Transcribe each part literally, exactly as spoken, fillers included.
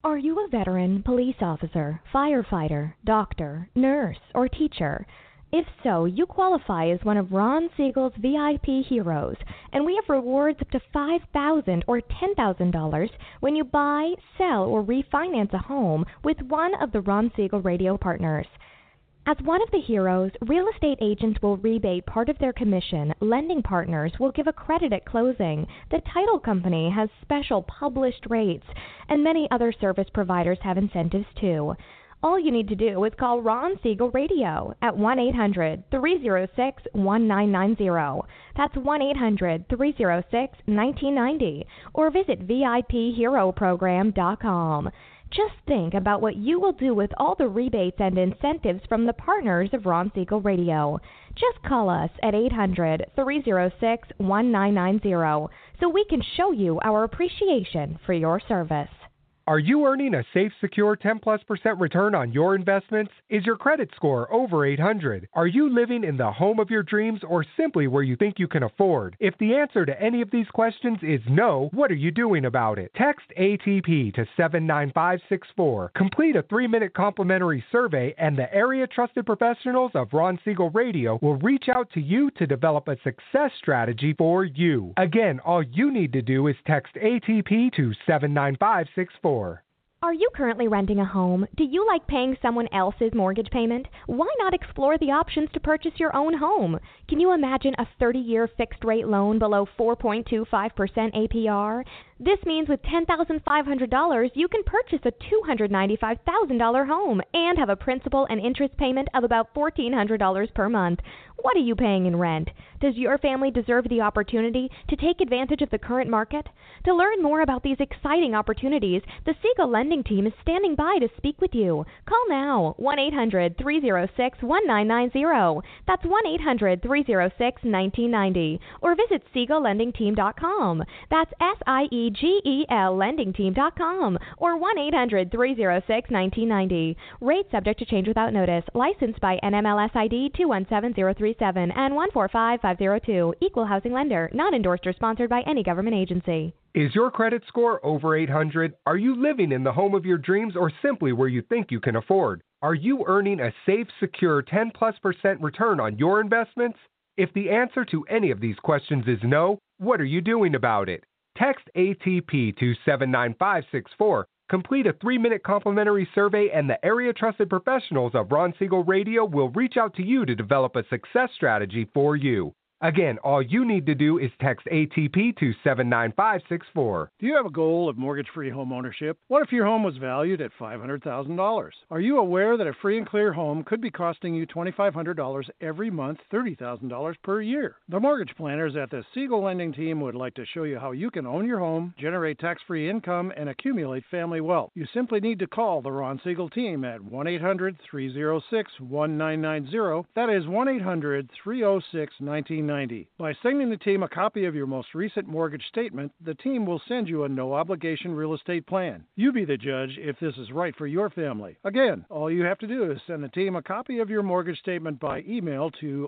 Are you a veteran, police officer, firefighter, doctor, nurse, or teacher? If so, you qualify as one of Ron Siegel's V I P heroes, and we have rewards up to five thousand dollars or ten thousand dollars when you buy, sell, or refinance a home with one of the Ron Siegel radio partners. As one of the heroes, real estate agents will rebate part of their commission, lending partners will give a credit at closing, the title company has special published rates, and many other service providers have incentives too. All you need to do is call Ron Siegel Radio at one eight hundred, three oh six, one nine nine oh. That's one eight hundred, three oh six, one nine nine oh, or visit V I P hero program dot com. Just think about what you will do with all the rebates and incentives from the partners of Ron Siegel Radio. Just call us at eight hundred, three oh six, one nine nine oh so we can show you our appreciation for your service. Are you earning a safe, secure ten plus percent return on your investments? Is your credit score over eight hundred? Are you living in the home of your dreams or simply where you think you can afford? If the answer to any of these questions is no, what are you doing about it? Text A T P to seven nine five six four. Complete a three-minute complimentary survey and the area trusted professionals of Ron Siegel Radio will reach out to you to develop a success strategy for you. Again, all you need to do is text A T P to seven nine five six four. Are you currently renting a home? Do you like paying someone else's mortgage payment? Why not explore the options to purchase your own home? Can you imagine a thirty-year fixed-rate loan below four point two five percent A P R? This means with ten thousand five hundred dollars, you can purchase a two hundred ninety-five thousand dollars home and have a principal and interest payment of about one thousand four hundred dollars per month. What are you paying in rent? Does your family deserve the opportunity to take advantage of the current market? To learn more about these exciting opportunities, the Siegel Lending Team is standing by to speak with you. Call now, one eight hundred, three oh six, one nine nine oh. That's one eight hundred, three oh six, one nine nine oh. Or visit Siegel Lending Team dot com. That's S I E G E L Lending Team dot com or one eight hundred, three oh six, one nine nine oh. Rate subject to change without notice. Licensed by N M L S I D two one seven zero three seven and one four five five zero two. Equal housing lender. Not endorsed or sponsored by any government agency. Is your credit score over eight hundred? Are you living in the home of your dreams or simply where you think you can afford? Are you earning a safe, secure ten plus percent return on your investments? If the answer to any of these questions is no, what are you doing about it? Text A T P to seven nine five six four. Complete a three-minute complimentary survey and the area trusted professionals of Ron Siegel Radio will reach out to you to develop a success strategy for you. Again, all you need to do is text A T P to seven nine five six four. Do you have a goal of mortgage-free home ownership? What if your home was valued at five hundred thousand dollars? Are you aware that a free and clear home could be costing you two thousand five hundred dollars every month, thirty thousand dollars per year? The mortgage planners at the Siegel Lending Team would like to show you how you can own your home, generate tax-free income, and accumulate family wealth. You simply need to call the Ron Siegel Team at one eight hundred, three oh six, one nine nine oh. That is one eight hundred, three oh six, one nine nine oh. By sending the team a copy of your most recent mortgage statement, the team will send you a no-obligation real estate plan. You be the judge if this is right for your family. Again, all you have to do is send the team a copy of your mortgage statement by email to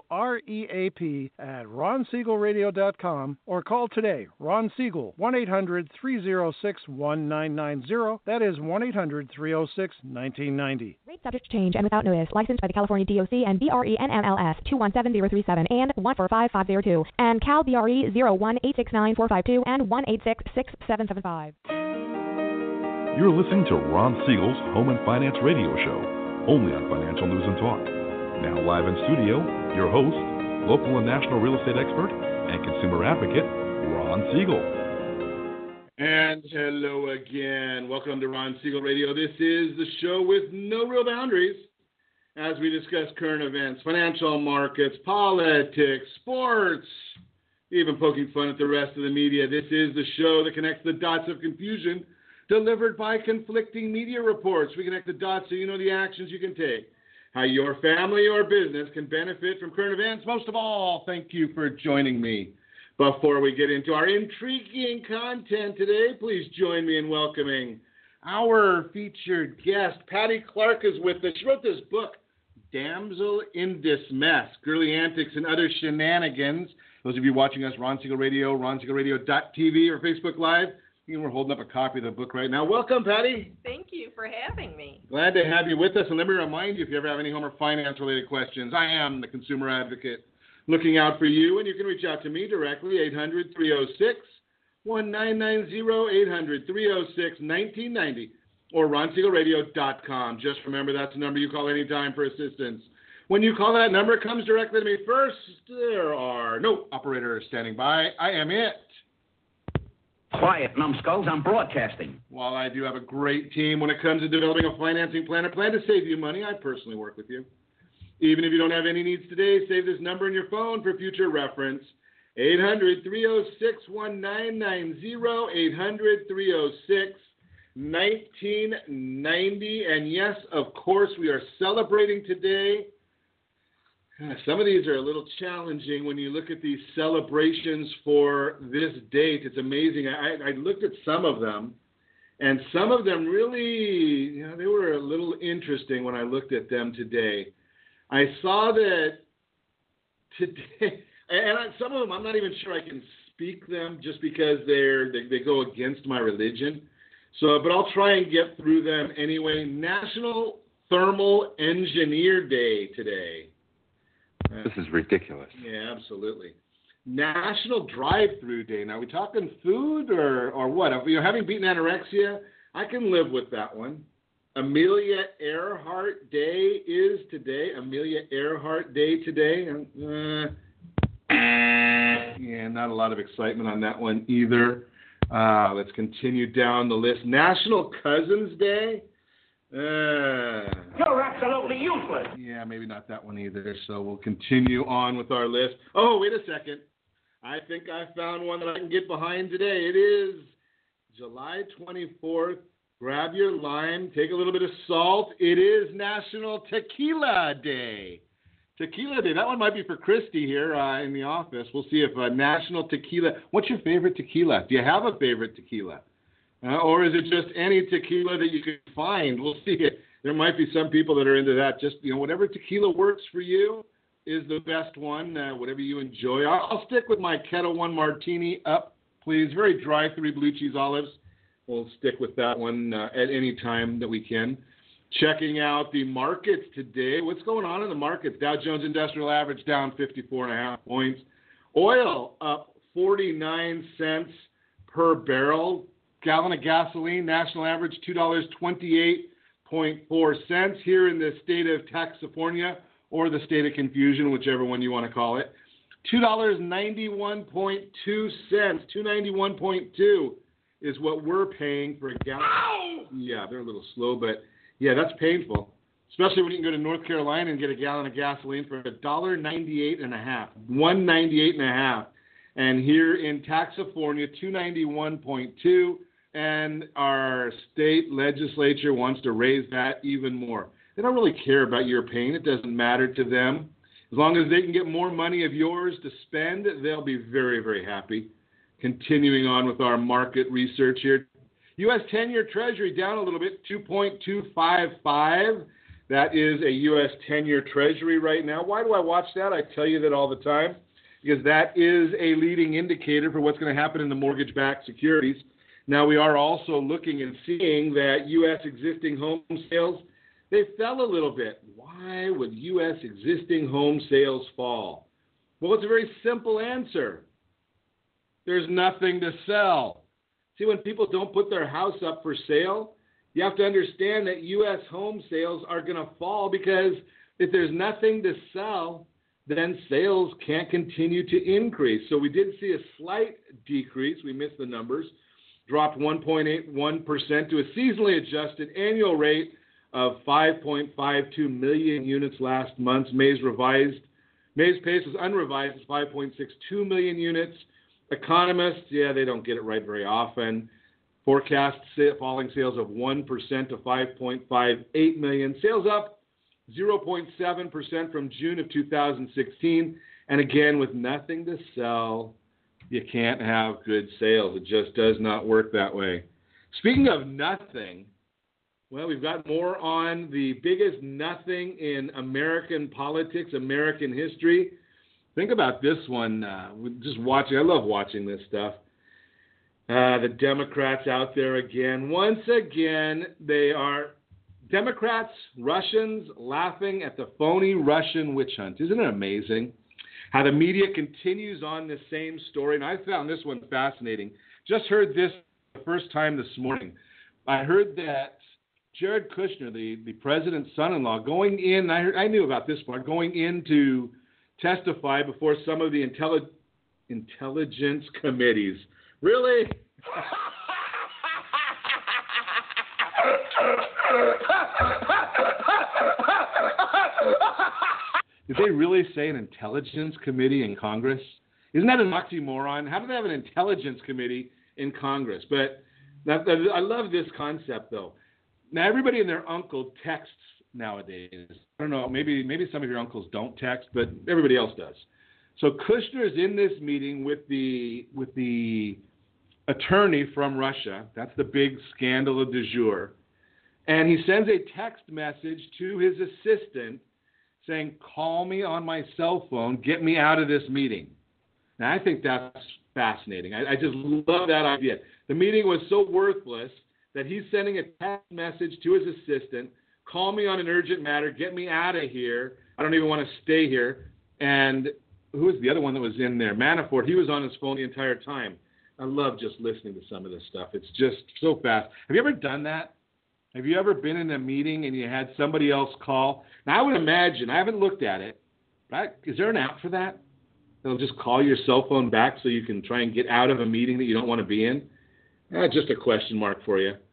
reap at ron siegel radio dot com or call today, Ron Siegel, one eight hundred, three oh six, one nine nine oh. That is one eight hundred, three oh six, one nine nine oh. Rate subject to change and without notice. Licensed by the California D O C and B R E N M L S two one seven zero three seven and one four five five zero two and Cal B R E zero one eight six nine four five two and one eight six six seven seven five. You're listening to Ron Siegel's Home and Finance Radio Show, only on Financial News and Talk. Now live in studio, your host, local and national real estate expert and consumer advocate, Ron Siegel. And hello again. Welcome to Ron Siegel Radio. This is the show with no real boundaries, as we discuss current events, financial markets, politics, sports, even poking fun at the rest of the media. This is the show that connects the dots of confusion delivered by conflicting media reports. We connect the dots so you know the actions you can take, how your family or business can benefit from current events. Most of all, thank you for joining me. Before we get into our intriguing content today, please join me in welcoming our featured guest. Patty Clark is with us. She wrote this book, Damsel in Dismess, Girly Antics and Other Shenanigans. Those of you watching us, Ron Siegel Radio, ron siegel radio dot t v or Facebook Live, We're holding up a copy of the book right now. Welcome, Patty. Thank you for having me. Glad to have you with us. And let me remind you, if you ever have any home or finance-related questions, I am the consumer advocate looking out for you. And you can reach out to me directly, eight hundred, three oh six, nineteen ninety, eight hundred, three oh six, nineteen ninety, or ron siegel radio dot com. Just remember that's the number you call anytime for assistance. When you call that number, it comes directly to me first. There are no operators standing by. I am it. Quiet, numbskulls. I'm broadcasting. While I do have a great team when it comes to developing a financing plan, a plan to save you money, I personally work with you. Even if you don't have any needs today, save this number in your phone for future reference. eight hundred, three oh six, nineteen ninety, eight hundred, three oh six, nineteen ninety. And yes, of course, we are celebrating today. Some of these are a little challenging when you look at these celebrations for this date. It's amazing. I, I looked at some of them, and some of them really, you know, they were a little interesting when I looked at them today. I saw that today, and I, some of them I'm not even sure I can speak them just because they're they, they go against my religion. So, but I'll try and get through them anyway. National Thermal Engineer Day today. This is ridiculous. Yeah, absolutely. National Drive-Through Day. Now, are we talking food or, or what? If you're having beaten anorexia, I can live with that one. Amelia Earhart Day is today. Amelia Earhart Day today. Uh, yeah, not a lot of excitement on that one either. Uh, let's continue down the list. National Cousins Day. Uh, You're absolutely useless. Yeah, maybe not that one either. So we'll continue on with our list. Oh, wait a second. I think I found one that I can get behind today. It is July twenty-fourth. Grab your lime. Take a little bit of salt. It is National Tequila Day. Tequila Day. That one might be for Christy here uh, in the office. We'll see if uh, National Tequila. What's your favorite tequila? Do you have a favorite tequila? Uh, or is it just any tequila that you can find? We'll see. There might be some people that are into that. Just, you know, whatever tequila works for you is the best one, uh, whatever you enjoy. I'll, I'll stick with my Ketel One Martini up, please. Very dry, three blue cheese olives. We'll stick with that one uh, at any time that we can. Checking out the markets today. What's going on in the markets? Dow Jones Industrial Average down fifty-four and a half points. Oil up forty-nine cents per barrel. Gallon of gasoline, national average, two dollars and twenty-eight cents here in the state of Taxifornia, or the state of confusion, whichever one you want to call it. two dollars and ninety-one point two cents, two dollars and ninety-one point two is what we're paying for a gallon. Ow! Yeah, they're a little slow, but yeah, that's painful. Especially when you can go to North Carolina and get a gallon of gasoline for one dollar and ninety-eight and a half, one dollar and ninety-eight and a half. And here in Taxifornia, two dollars and ninety-one point two. And our state legislature wants to raise that even more. They don't really care about your pain. It doesn't matter to them. As long as they can get more money of yours to spend, they'll be very, very happy. Continuing on with our market research here. U S ten-year Treasury down a little bit, two point two five five. That is a U S ten-year Treasury right now. Why do I watch that? I tell you that all the time. Because that is a leading indicator for what's going to happen in the mortgage-backed securities. Now, we are also looking and seeing that U S existing home sales, they fell a little bit. Why would U S existing home sales fall? Well, it's a very simple answer. There's nothing to sell. See, when people don't put their house up for sale, you have to understand that U S home sales are going to fall because if there's nothing to sell, then sales can't continue to increase. So we did see a slight decrease. We missed the numbers. Dropped one point eight one percent to a seasonally adjusted annual rate of five point five two million units last month. May's revised, May's pace was unrevised at five point six two million units. Economists, yeah, they don't get it right very often. Forecast falling sales of one percent to five point five eight million. Sales up zero point seven percent from June of two thousand sixteen. And again, with nothing to sell, you can't have good sales. It just does not work that way. Speaking of nothing, well, we've got more on the biggest nothing in American politics, American history. Think about this one. Uh, just watching, I love watching this stuff. Uh, the Democrats out there again. Once again, they are Democrats, Russians laughing at the phony Russian witch hunt. Isn't it amazing how the media continues on the same story? And I found this one fascinating. Just heard this the first time this morning. I heard that Jared Kushner, the, the president's son-in-law, going in, I, heard, I knew about this part, going in to testify before some of the intelli- intelligence committees. Really? Did they really say an intelligence committee in Congress? Isn't that an oxymoron? How do they have an intelligence committee in Congress? But that, that, I love this concept, though. Now, everybody and their uncle texts nowadays. I don't know, maybe maybe some of your uncles don't text, but everybody else does. So Kushner is in this meeting with the with the attorney from Russia. That's the big scandal du jour. And he sends a text message to his assistant saying, call me on my cell phone, get me out of this meeting. Now, I think that's fascinating. I, I just love that idea. The meeting was so worthless that he's sending a text message to his assistant, call me on an urgent matter, get me out of here. I don't even want to stay here. And who was the other one that was in there? Manafort, he was on his phone the entire time. I love just listening to some of this stuff. It's just so fast. Have you ever done that? Have you ever been in a meeting and you had somebody else call? Now, I would imagine, I haven't looked at it, but is there an app for that? They'll just call your cell phone back so you can try and get out of a meeting that you don't want to be in? Eh, just a question mark for you.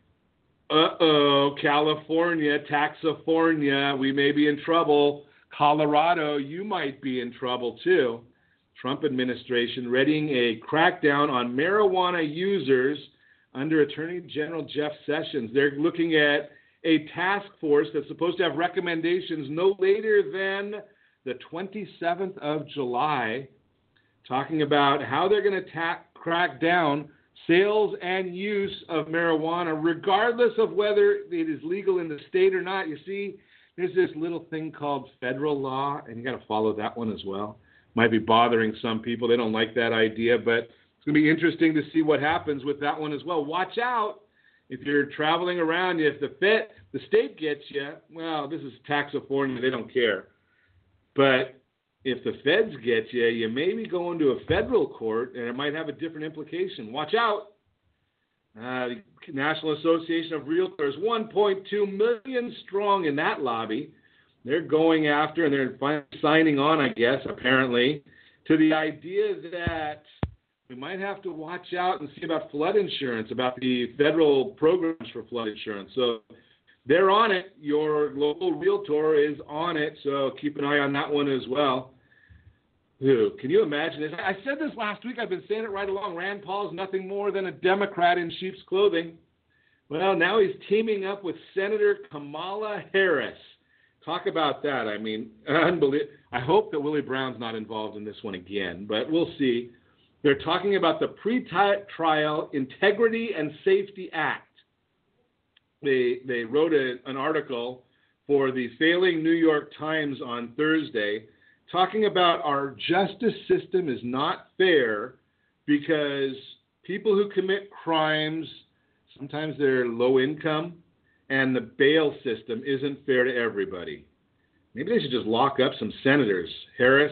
Uh-oh, California, Taxifornia, we may be in trouble. Colorado, you might be in trouble too. Trump administration readying a crackdown on marijuana users under Attorney General Jeff Sessions. They're looking at a task force that's supposed to have recommendations no later than the twenty-seventh of July, talking about how they're going to ta- crack down sales and use of marijuana, regardless of whether it is legal in the state or not. You see, there's this little thing called federal law, and you got to follow that one as well. Might be bothering some people. They don't like that idea, but it's going to be interesting to see what happens with that one as well. Watch out if you're traveling around. If the Fed, the state gets you, well, this is Taxifornia. They don't care. But if the feds get you, you may be going to a federal court, and it might have a different implication. Watch out. Uh, the National Association of Realtors, one point two million strong in that lobby. They're going after, and they're finally signing on, I guess, apparently, to the idea that we might have to watch out and see about flood insurance, about the federal programs for flood insurance. So they're on it. Your local realtor is on it, so keep an eye on that one as well. Ooh, can you imagine this? I said this last week. I've been saying it right along. Rand Paul is nothing more than a Democrat in sheep's clothing. Well, now he's teaming up with Senator Kamala Harris. Talk about that. I mean, unbelievable. I hope that Willie Brown's not involved in this one again, but we'll see. They're talking about the Pre-Trial Integrity and Safety Act. They they wrote a, an article for the failing New York Times on Thursday talking about our justice system is not fair because people who commit crimes, sometimes they're low income, and the bail system isn't fair to everybody. Maybe they should just lock up some senators. Harris,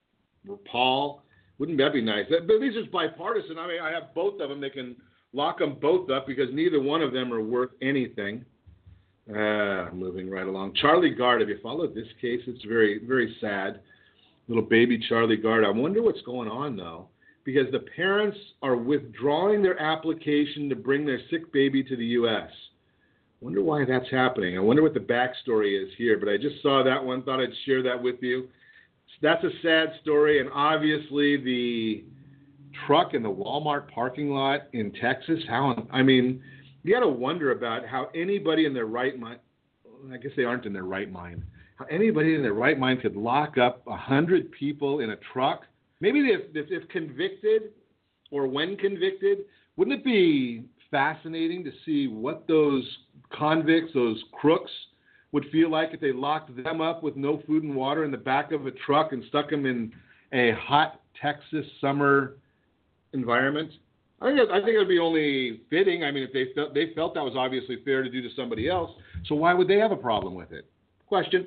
Paul, wouldn't that be nice? But these are bipartisan. I mean, I have both of them. They can lock them both up because neither one of them are worth anything. Uh, moving right along. Charlie Gard, have you followed this case? It's very, very sad. Little baby Charlie Gard. I wonder what's going on, though, because the parents are withdrawing their application to bring their sick baby to the U S Wonder why that's happening. I wonder what the backstory is here, but I just saw that one, thought I'd share that with you. That's a sad story, and obviously the truck in the Walmart parking lot in Texas, how, I mean, you got to wonder about how anybody in their right mind, I guess they aren't in their right mind, how anybody in their right mind could lock up one hundred people in a truck. Maybe if, if, if convicted or when convicted, wouldn't it be fascinating to see what those convicts, those crooks, would feel like if they locked them up with no food and water in the back of a truck and stuck them in a hot Texas summer environment? I think I think it would be only fitting. I mean, if they felt they felt that was obviously fair to do to somebody else, so why would they have a problem with it? Question.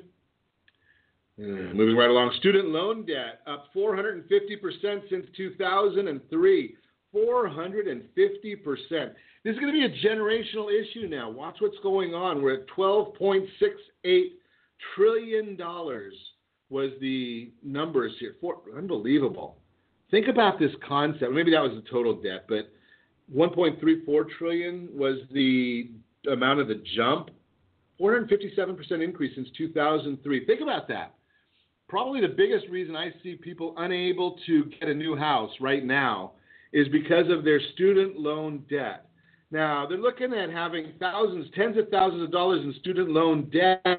Mm, moving right along, student loan debt up four hundred fifty percent since two thousand three. four hundred fifty percent. This is going to be a generational issue now. Watch what's going on. We're at twelve point six eight trillion dollars was the numbers here. For, unbelievable. Think about this concept. Maybe that was the total debt, but one point three four trillion dollars was the amount of the jump. four hundred fifty-seven percent increase since two thousand three. Think about that. Probably the biggest reason I see people unable to get a new house right now is because of their student loan debt. Now, they're looking at having thousands, tens of thousands of dollars in student loan debt,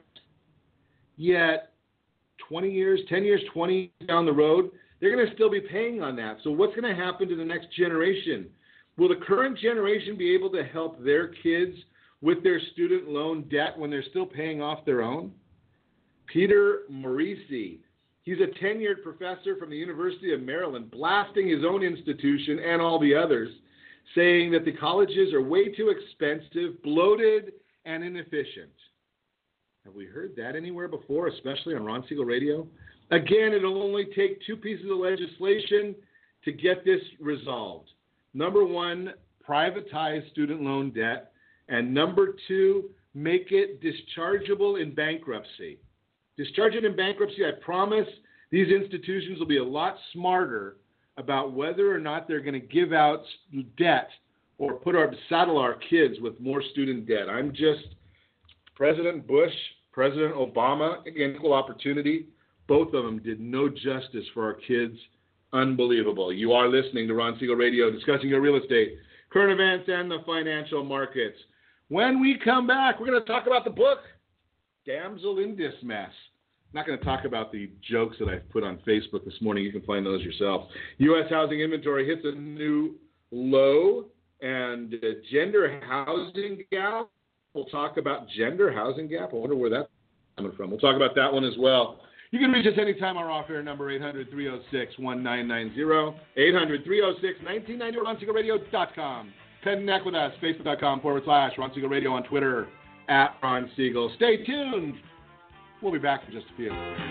yet twenty years, ten years, twenty years down the road, they're going to still be paying on that. So what's going to happen to the next generation? Will the current generation be able to help their kids with their student loan debt when they're still paying off their own? Peter Morisi, he's a tenured professor from the University of Maryland, blasting his own institution and all the others, saying that the colleges are way too expensive, bloated, and inefficient. Have we heard that anywhere before, especially on Ron Siegel Radio? Again, it'll only take two pieces of legislation to get this resolved. Number one, privatize student loan debt. And number two, make it dischargeable in bankruptcy. Discharge it in bankruptcy, I promise these institutions will be a lot smarter about whether or not they're going to give out debt or put our saddle our kids with more student debt. I'm just President Bush, President Obama, again, equal opportunity. Both of them did no justice for our kids. Unbelievable. You are listening to Ron Siegel Radio, discussing your real estate, current events, and the financial markets. When we come back, we're going to talk about the book, Damsel in Distress. I'm not going to talk about the jokes that I've put on Facebook this morning. You can find those yourself. U S housing inventory hits a new low, and the gender housing gap. We'll talk about gender housing gap. I wonder where that's coming from. We'll talk about that one as well. You can reach us anytime. Our off-air number, eight hundred, three oh six, nineteen ninety, eight hundred, three oh six, nineteen ninety, ron siegel radio dot com. Connect with us, facebook.com forward slash Ron Siegel Radio, on Twitter, at Ron Siegel. Stay tuned. We'll be back in just a few.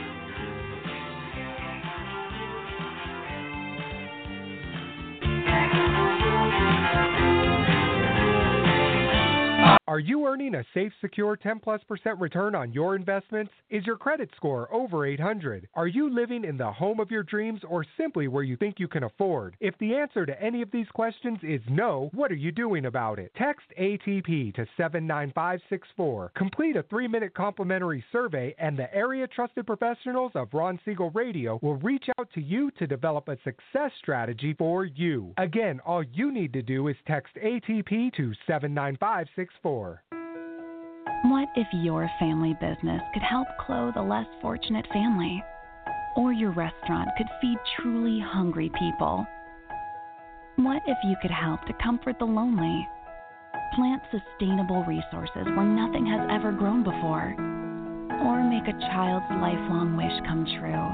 Are you earning a safe, secure ten plus percent return on your investments? Is your credit score over eight hundred? Are you living in the home of your dreams or simply where you think you can afford? If the answer to any of these questions is no, what are you doing about it? Text A T P to seven nine five six four. Complete a three-minute complimentary survey, and the area trusted professionals of Ron Siegel Radio will reach out to you to develop a success strategy for you. Again, all you need to do is text A T P to seven nine five six four. What if your family business could help clothe a less fortunate family? Or your restaurant could feed truly hungry people? What if you could help to comfort the lonely? Plant sustainable resources where nothing has ever grown before? Or make a child's lifelong wish come true?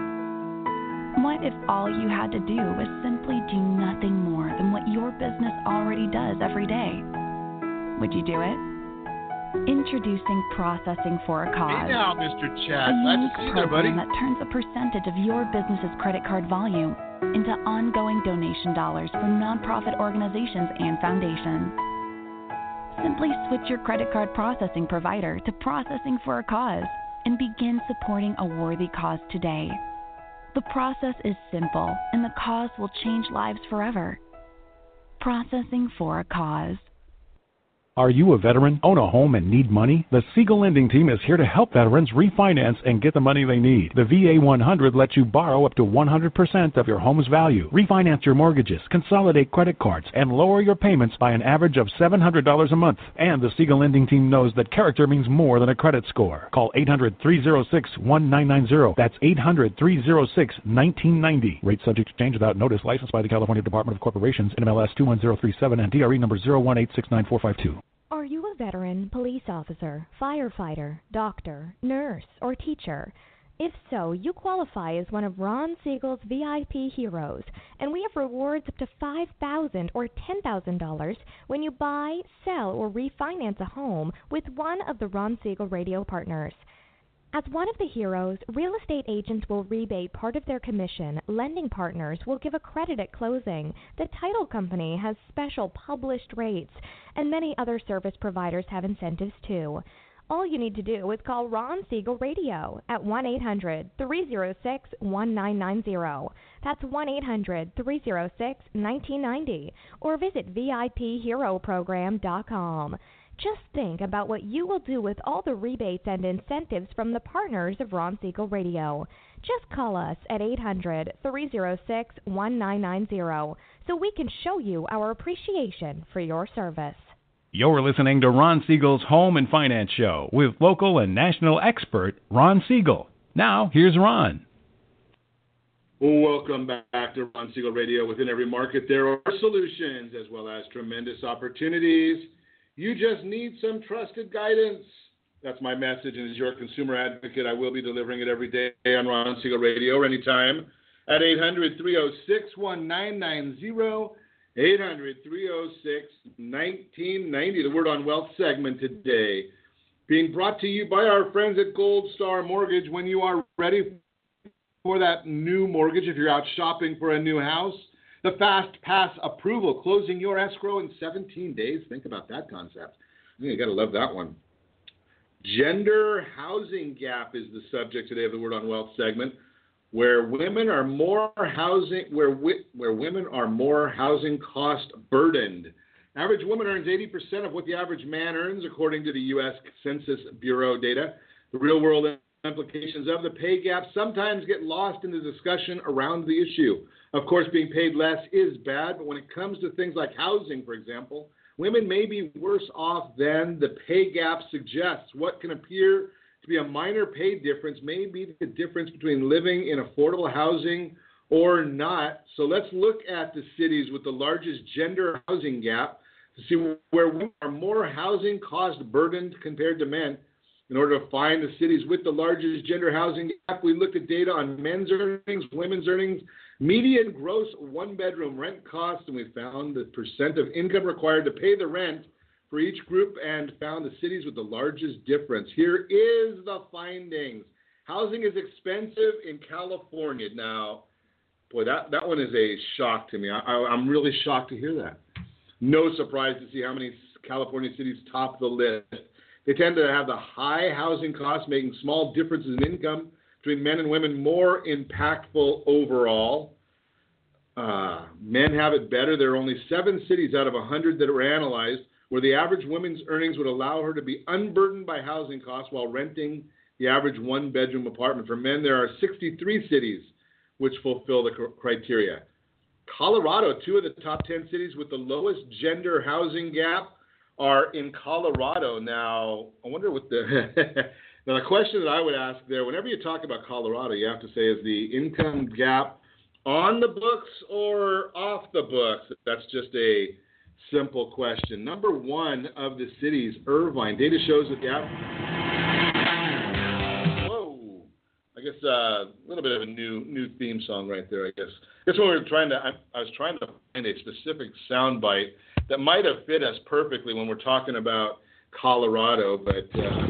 What if all you had to do was simply do nothing more than what your business already does every day? Would you do it? Introducing Processing for a Cause. Hey now, Mister Chad. A Glad to unique see you there, buddy. program that turns a percentage of your business's credit card volume into ongoing donation dollars for nonprofit organizations and foundations. Simply switch your credit card processing provider to Processing for a Cause and begin supporting a worthy cause today. The process is simple, and the cause will change lives forever. Processing for a Cause. Are you a veteran, own a home, and need money? The Siegel Lending Team is here to help veterans refinance and get the money they need. The V A one hundred lets you borrow up to one hundred percent of your home's value, refinance your mortgages, consolidate creded cards, and lower your payments by an average of seven hundred dollars a month. And the Siegel Lending Team knows that character means more than a credit score. Call eight hundred, three oh six, nineteen ninety. That's eight hundred, three oh six, nineteen ninety. Rate subject to change without notice. Licensed by the California Department of Corporations, N M L S two one zero three seven, and D R E number zero one eight six nine four five two. Are you a veteran, police officer, firefighter, doctor, nurse, or teacher? If so, you qualify as one of Ron Siegel's V I P heroes, and we have rewards up to five thousand dollars or ten thousand dollars when you buy, sell, or refinance a home with one of the Ron Siegel radio partners. As one of the heroes, real estate agents will rebate part of their commission, lending partners will give a credit at closing, the title company has special published rates, and many other service providers have incentives too. All you need to do is call Ron Siegel Radio at one eight hundred, three oh six, one nine nine oh. That's one eight hundred, three oh six, one nine nine oh. Or visit V I P hero program dot com. Just think about what you will do with all the rebates and incentives from the partners of Ron Siegel Radio. Just call us at eight hundred, three oh six, one nine nine oh so we can show you our appreciation for your service. You're listening to Ron Siegel's Home and Finance Show with local and national expert Ron Siegel. Now, here's Ron. Welcome back to Ron Siegel Radio. Within every market, there are solutions as well as tremendous opportunities. You just need some trusted guidance. That's my message, and as your consumer advocate, I will be delivering it every day on Ron Siegel Radio or anytime at eight hundred, three oh six, one nine nine oh. eight hundred, three oh six, one nine nine oh, the Word on Wealth segment today, being brought to you by our friends at Gold Star Mortgage. When you are ready for that new mortgage, if you're out shopping for a new house, the Fast Pass approval, closing your escrow in seventeen days. Think about that concept. You got to love that one. Gender housing gap is the subject today of the Word on Wealth segment. Where women are more housing, where wi- where women are more housing cost burdened. Average woman earns eighty percent of what the average man earns, according to the U S Census Bureau data. The real world implications of the pay gap sometimes get lost in the discussion around the issue. Of course, being paid less is bad, but when it comes to things like housing, for example, women may be worse off than the pay gap suggests. What can appear to be a minor pay difference may be the difference between living in affordable housing or not. So let's look at the cities with the largest gender housing gap to see where women are more housing cost burdened compared to men. In order to find the cities with the largest gender housing gap, we looked at data on men's earnings, women's earnings, median gross one-bedroom rent costs, and we found the percent of income required to pay the rent for each group and found the cities with the largest difference. Here is the findings. Housing is expensive in California. Now, boy, that, that one is a shock to me. I, I, I'm really shocked to hear that. No surprise to see how many California cities top the list. They tend to have the high housing costs, making small differences in income between men and women more impactful overall. Uh, men have it better. There are only seven cities out of one hundred that were analyzed where the average woman's earnings would allow her to be unburdened by housing costs while renting the average one-bedroom apartment. For men, there are sixty-three cities which fulfill the criteria. Colorado, two of the top ten cities with the lowest gender housing gap are in Colorado. Now, I wonder what the... now, the question that I would ask there, whenever you talk about Colorado, you have to say, is the income gap on the books or off the books? That's just a simple question. Number one of the cities, Irvine. Data shows that the average... Whoa. I guess uh, a little bit of a new new theme song right there, I guess. I guess when we were trying to... I, I was trying to find a specific soundbite that might have fit us perfectly when we're talking about Colorado, but uh...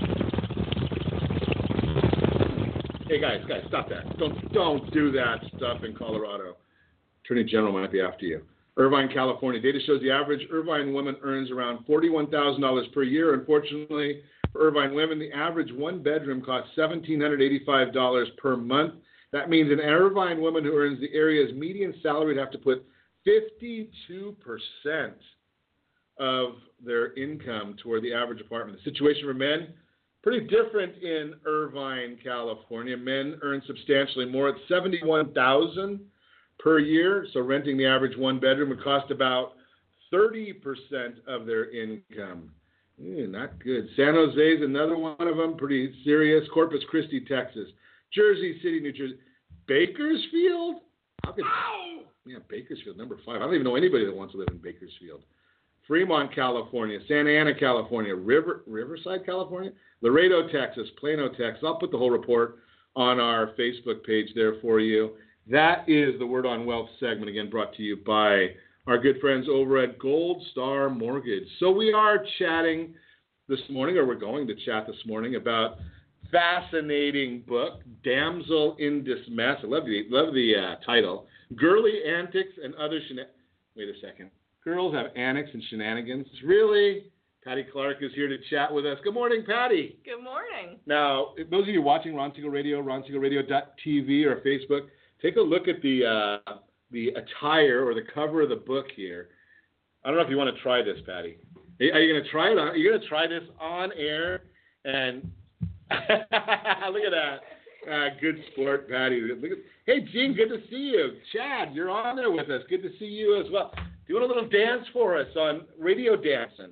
hey guys, guys, stop that! Don't don't do that stuff in Colorado. Attorney General might be after you. Irvine, California. Data shows the average Irvine woman earns around forty-one thousand dollars per year. Unfortunately, for Irvine women, the average one bedroom costs one thousand seven hundred eighty-five dollars per month. That means an Irvine woman who earns the area's median salary would have to put fifty-two percent of their income toward the average apartment. The situation for men, pretty different in Irvine, California. Men earn substantially more at seventy-one thousand dollars per year, so renting the average one bedroom would cost about thirty percent of their income. Ew, not good. San Jose is another one of them, pretty serious. Corpus Christi, Texas. Jersey City, New Jersey. Bakersfield? How could... Yeah, Bakersfield, number five. I don't even know anybody that wants to live in Bakersfield. Fremont, California. Santa Ana, California. River, Riverside, California. Laredo, Texas. Plano, Texas. I'll put the whole report on our Facebook page there for you. That is the Word on Wealth segment, again, brought to you by our good friends over at Gold Star Mortgage. So we are chatting this morning, or we're going to chat this morning, about fascinating book, Damsel in Distress. I love the, love the uh, title. Girly Antics and Other Shenanigans. Wait a second. Girls have antics and shenanigans. Really? Patty Clark is here to chat with us. Good morning, Patty. Good morning. Now, those of you watching Ron Siegel Radio, ron siegel radio dot t v or Facebook, take a look at the uh, the attire or the cover of the book here. I don't know if you want to try this, Patty. Are you going to try it on? Are you going to try this on air? And look at that. Uh, good sport, Patty. Look at, hey, Gene, good to see you. Chad, you're on there with us. Good to see you as well. Doing a little dance for us on Radio Dancing.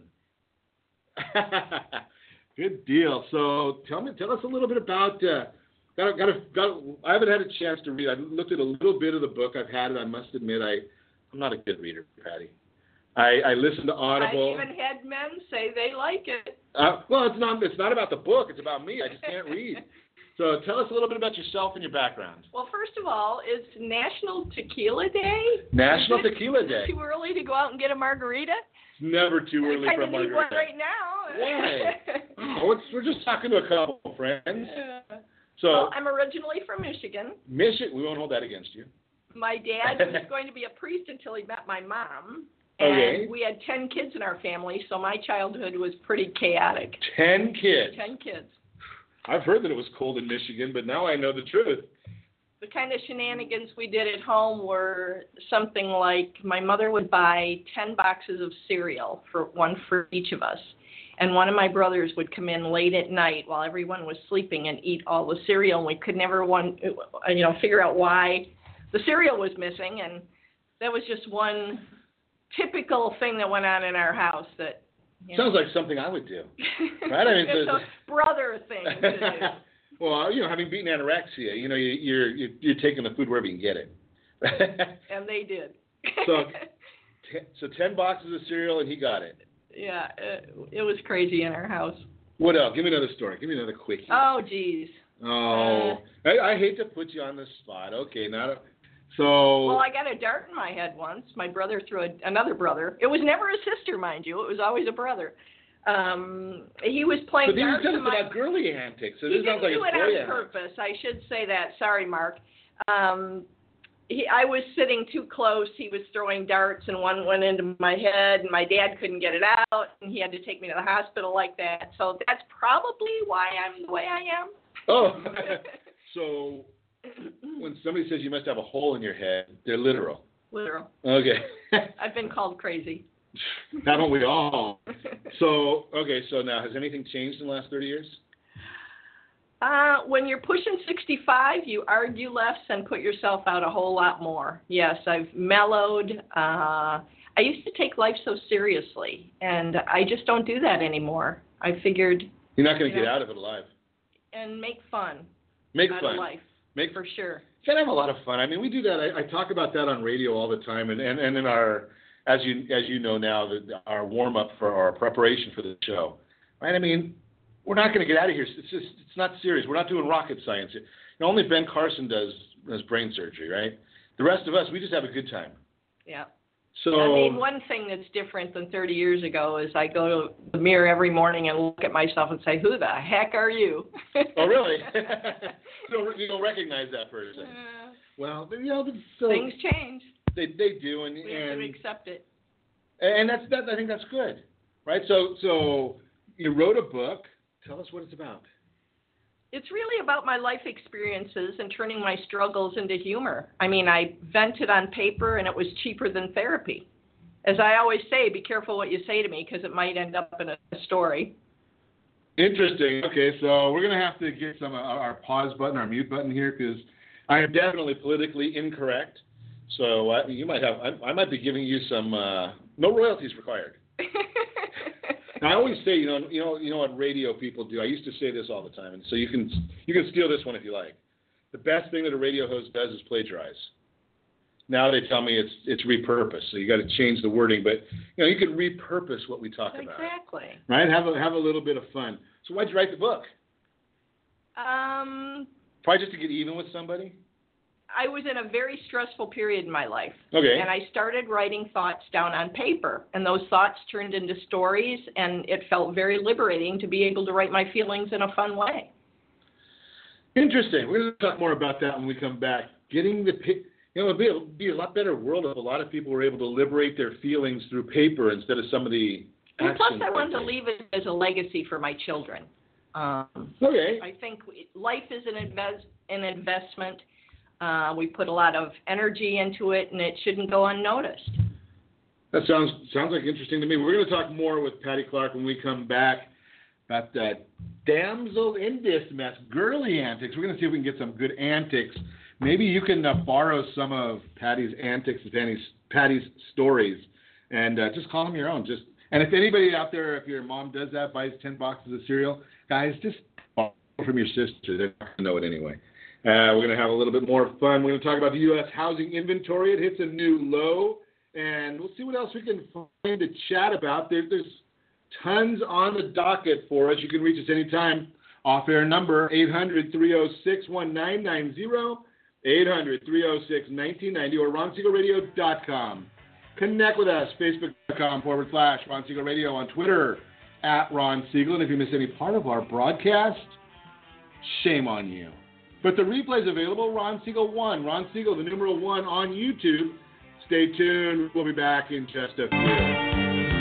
Good deal. So tell me, tell us a little bit about. Uh, got, got, a, got. I haven't had a chance to read. I looked at a little bit of the book. I've had it. I must admit, I, I'm not a good reader, Patty. I, I listen to Audible. I even had men say they like it. Uh, well, it's not. It's not about the book. It's about me. I just can't read. So tell us a little bit about yourself and your background. Well, first of all, it's National Tequila Day. National Tequila Day. Too early to go out and get a margarita? It's never too early I for a kind of need margarita. one right now. Why? Oh, it's, we're just talking to a couple of friends. So well, I'm originally from Michigan. Michigan. We won't hold that against you. My dad was going to be a priest until he met my mom. And okay. we had ten kids in our family, so my childhood was pretty chaotic. Ten kids? Ten kids. I've heard that it was cold in Michigan, but now I know the truth. The kind of shenanigans we did at home were something like my mother would buy ten boxes of cereal, for one for each of us. And one of my brothers would come in late at night while everyone was sleeping and eat all the cereal. And we could never one, you know, figure out why the cereal was missing. And that was just one typical thing that went on in our house that, you know. Sounds like something I would do, right? I mean, it's a brother thing to do. Well, you know, having beaten anorexia, you know, you, you're, you're you're taking the food wherever you can get it. And they did. so, t- so ten boxes of cereal, and he got it. Yeah, it, it was crazy in our house. What else? Give me another story. Give me another quickie. Oh, geez. Oh, uh, I, I hate to put you on the spot. Okay, not a. So. Well, I got a dart in my head once. My brother threw a, another brother. It was never a sister, mind you. It was always a brother. Um, he was playing so darts. But these are my... about girly antics. So he this sounds didn't like do it on antics. purpose. I should say that. Sorry, Mark. Um, he, I was sitting too close. He was throwing darts, and one went into my head, and my dad couldn't get it out, and he had to take me to the hospital like that. So that's probably why I'm the way I am. Oh, so. When somebody says you must have a hole in your head, they're literal. Literal. Okay. I've been called crazy. Haven't we all? So, okay, so now, has anything changed in the last thirty years? Uh, when you're pushing sixty-five, you argue less and put yourself out a whole lot more. Yes, I've mellowed. Uh, I used to take life so seriously, and I just don't do that anymore. I figured... You're not going to you get know, out of it alive. And make fun. Make out fun. Of life. Make for sure. You gotta have a lot of fun. I mean, we do that. I, I talk about that on radio all the time, and, and, and in our, as you as you know now, the, our warm up for our preparation for the show, right? I mean, we're not going to get out of here. It's just it's not serious. We're not doing rocket science. You know, only Ben Carson does does brain surgery, right? The rest of us, we just have a good time. Yeah. So I mean, one thing that's different than thirty years ago is I go to the mirror every morning and look at myself and say, "Who the heck are you?" Oh, really? you, don't, you don't recognize that person. Uh, well, you know, so things change. They they do, and we have and, to accept it. And that's that. I think that's good, right? So so you wrote a book. Tell us what it's about. It's really about my life experiences and turning my struggles into humor. I mean, I vented on paper, and it was cheaper than therapy. As I always say, be careful what you say to me because it might end up in a story. Interesting. Okay, so we're going to have to get some uh, our pause button, our mute button here because I am definitely politically incorrect. So uh, you might have, I, I might be giving you some, uh, no royalties required. I always say, you know, you know, you know what radio people do. I used to say this all the time, and so you can you can steal this one if you like. The best thing that a radio host does is plagiarize. Now they tell me it's it's repurposed, so you got to change the wording, but you know you can repurpose what we talk exactly. about. Exactly. Right? Have a have a little bit of fun. So why'd you write the book? Um, Probably just to get even with somebody? I was in a very stressful period in my life. Okay. And I started writing thoughts down on paper. And those thoughts turned into stories, and it felt very liberating to be able to write my feelings in a fun way. Interesting. We're going to talk more about that when we come back. Getting the, you know, it'd be, it'd be a lot better world if a lot of people were able to liberate their feelings through paper instead of some of the and plus, I wanted to leave it as a legacy for my children. Um, okay. I think life is an, invest, an investment. Uh, we put a lot of energy into it, and it shouldn't go unnoticed. That sounds sounds like interesting to me. We're going to talk more with Patty Clark when we come back about that damsel in distress, girly antics. We're going to see if we can get some good antics. Maybe you can uh, borrow some of Patty's antics, Patty's, Patty's stories, and uh, just call them your own. Just and if anybody out there, if your mom does that, buys ten boxes of cereal, guys, just borrow from your sister. They're not going to know it anyway. Uh, we're going to have a little bit more fun. We're going to talk about the U S housing inventory. It hits a new low, and we'll see what else we can find to chat about. There, there's tons on the docket for us. You can reach us anytime. Off-air number, eight hundred, three oh six, one nine nine zero, eight hundred, three oh six, nineteen ninety, or ron siegel radio dot com. Connect with us, facebook.com forward slash Ron Siegel Radio, on Twitter, at Ron Siegel. And if you miss any part of our broadcast, shame on you. But the replay is available, Ron Siegel one, Ron Siegel, the numeral one, on YouTube. Stay tuned. We'll be back in just a few.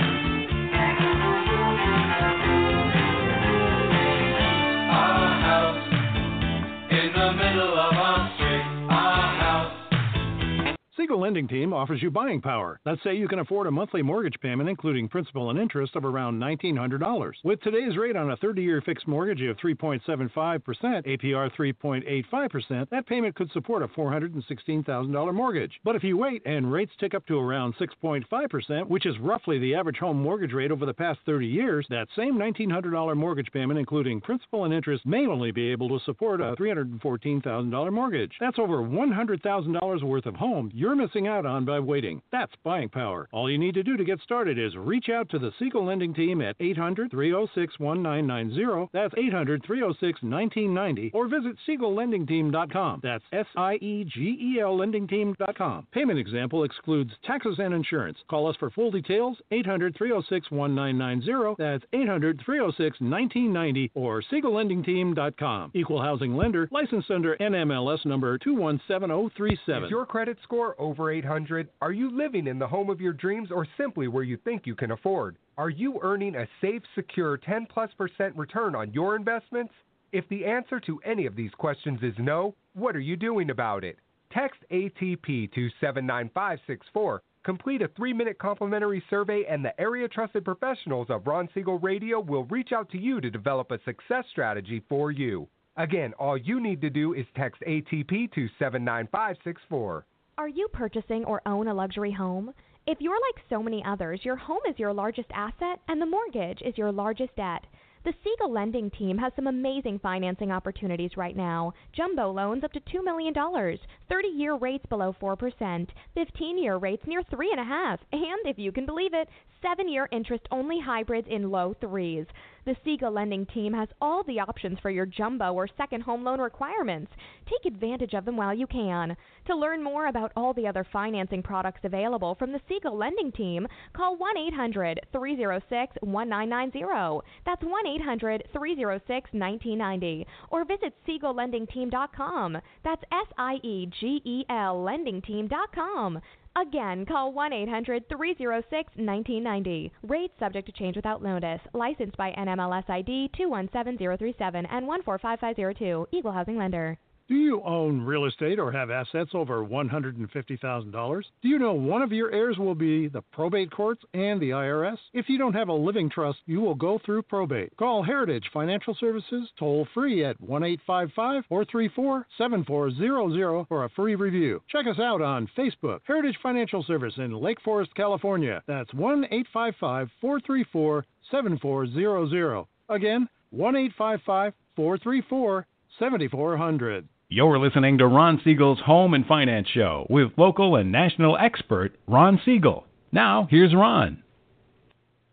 Siegel Lending Team offers you buying power. Let's say you can afford a monthly mortgage payment, including principal and interest, of around nineteen hundred dollars. With today's rate on a thirty-year fixed mortgage of three point seven five percent, A P R three point eight five percent, that payment could support a four hundred sixteen thousand dollars mortgage. But if you wait and rates tick up to around six point five percent, which is roughly the average home mortgage rate over the past thirty years, that same nineteen hundred dollars mortgage payment, including principal and interest, may only be able to support a three hundred fourteen thousand dollars mortgage. That's over one hundred thousand dollars worth of home you're missing out on by waiting. That's buying power. All you need to do to get started is reach out to the Siegel Lending Team at eight hundred, three oh six, one nine nine zero. That's eight hundred, three oh six, nineteen ninety. Or visit siegel lending team dot com. That's S I E G E L lending team dot com. Payment example excludes taxes and insurance. Call us for full details, eight hundred, three oh six, one nine nine zero. That's eight hundred, three oh six, nineteen ninety. Or siegel lending team dot com. Equal housing lender, licensed under N M L S number two one seven zero three seven. Is your credit score over eight hundred? Are you living in the home of your dreams, or simply where you think you can afford? Are you earning a safe, secure ten plus percent return on your investments? If the answer to any of these questions is no, what are you doing about it? Text A T P to seven nine five six four. Complete a three-minute complimentary survey, and the area trusted professionals of Ron Siegel Radio will reach out to you to develop a success strategy for you. Again, all you need to do is text A T P to seven nine five six four. Are you purchasing or own a luxury home? If you're like so many others, your home is your largest asset and the mortgage is your largest debt. The Siegel Lending Team has some amazing financing opportunities right now. Jumbo loans up to two million dollars, thirty-year rates below four percent, fifteen-year rates near three point five percent, and, if you can believe it, seven-year interest-only hybrids in low threes. The Siegel Lending Team has all the options for your jumbo or second home loan requirements. Take advantage of them while you can. To learn more about all the other financing products available from the Siegel Lending Team, call one eight hundred, three oh six, one nine nine zero. That's one eight hundred, three oh six, nineteen ninety. Or visit siegel lending team dot com. That's S I E G E L lending team dot com. Again, call one eight hundred, three oh six, nineteen ninety. Rates subject to change without notice. Licensed by N M L S I D two one seven zero three seven and one four five five zero two. Equal housing lender. Do you own real estate or have assets over one hundred fifty thousand dollars? Do you know one of your heirs will be the probate courts and the I R S? If you don't have a living trust, you will go through probate. Call Heritage Financial Services toll free at one eight five five, four three four, seven four zero zero for a free review. Check us out on Facebook, Heritage Financial Service in Lake Forest, California. That's one eight five five, four three four, seven four zero zero. Again, one eight five five, four three four, seven four zero zero. You're listening to Ron Siegel's Home and Finance Show with local and national expert Ron Siegel. Now, here's Ron.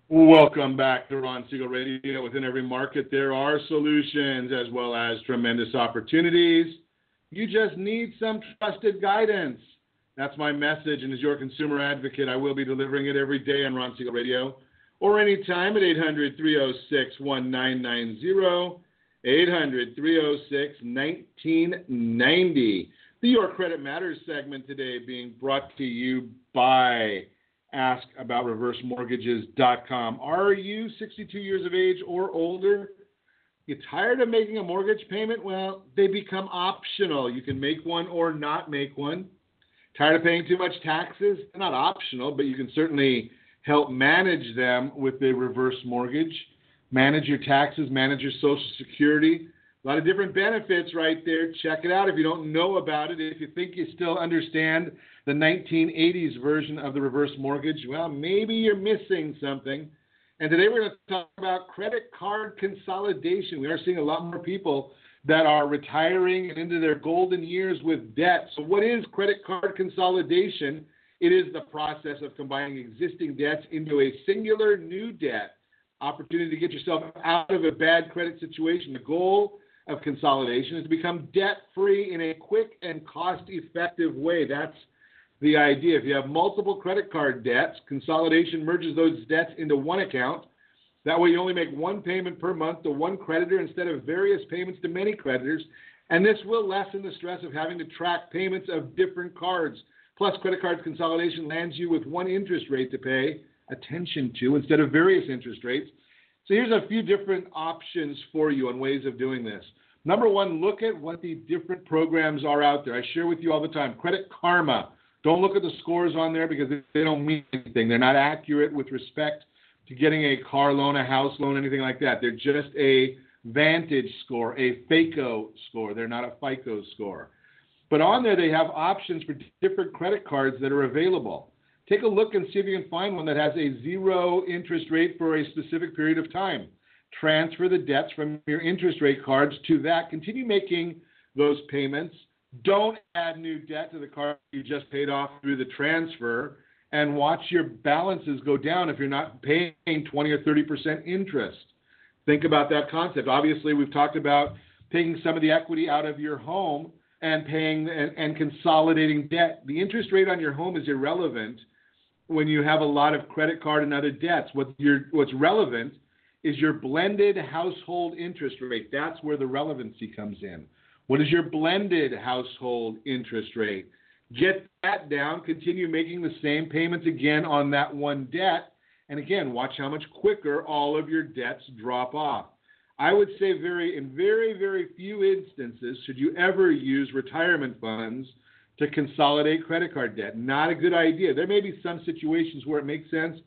Welcome back to Ron Siegel Radio. Within every market, there are solutions as well as tremendous opportunities. You just need some trusted guidance. That's my message, and as your consumer advocate, I will be delivering it every day on Ron Siegel Radio or anytime at eight hundred, three oh six, nineteen ninety, eight hundred, three oh six, nineteen ninety. The Your Credit Matters segment today being brought to you by ask about reverse mortgages dot com. Are you sixty-two years of age or older? You tired of making a mortgage payment? Well, they become optional. You can make one or not make one. Tired of paying too much taxes? They're not optional, but you can certainly help manage them with a reverse mortgage. Manage your taxes, manage your Social Security. A lot of different benefits right there. Check it out if you don't know about it. If you think you still understand the nineteen eighties version of the reverse mortgage, well, maybe you're missing something. And today we're going to talk about credit card consolidation. We are seeing a lot more people that are retiring and into their golden years with debt. So what is credit card consolidation? It is the process of combining existing debts into a singular new debt. Opportunity to get yourself out of a bad credit situation. The goal of consolidation is to become debt-free in a quick and cost-effective way. That's the idea. If you have multiple credit card debts, consolidation merges those debts into one account. That way you only make one payment per month to one creditor instead of various payments to many creditors. And this will lessen the stress of having to track payments of different cards. Plus, credit card consolidation lands you with one interest rate to pay attention to instead of various interest rates. So here's a few different options for you on ways of doing this. Number one, look at what the different programs are out there. I share with you all the time. Credit Karma. Don't look at the scores on there because they don't mean anything. They're not accurate with respect to getting a car loan, a house loan, anything like that. They're just a Vantage score, a FACO score. They're not a FICO score. But on there, they have options for different credit cards that are available. Take a look and see if you can find one that has a zero interest rate for a specific period of time. Transfer the debts from your interest rate cards to that. Continue making those payments. Don't add new debt to the card you just paid off through the transfer, and watch your balances go down if you're not paying twenty or thirty percent interest. Think about that concept. Obviously, we've talked about taking some of the equity out of your home and paying and, and consolidating debt. The interest rate on your home is irrelevant when you have a lot of credit card and other debts. What you're, what's relevant is your blended household interest rate. That's where the relevancy comes in. What is your blended household interest rate? Get that down. Continue making the same payments again on that one debt. And again, watch how much quicker all of your debts drop off. I would say very, in very, very few instances should you ever use retirement funds to consolidate credit card debt. Not a good idea. There may be some situations where it makes sense.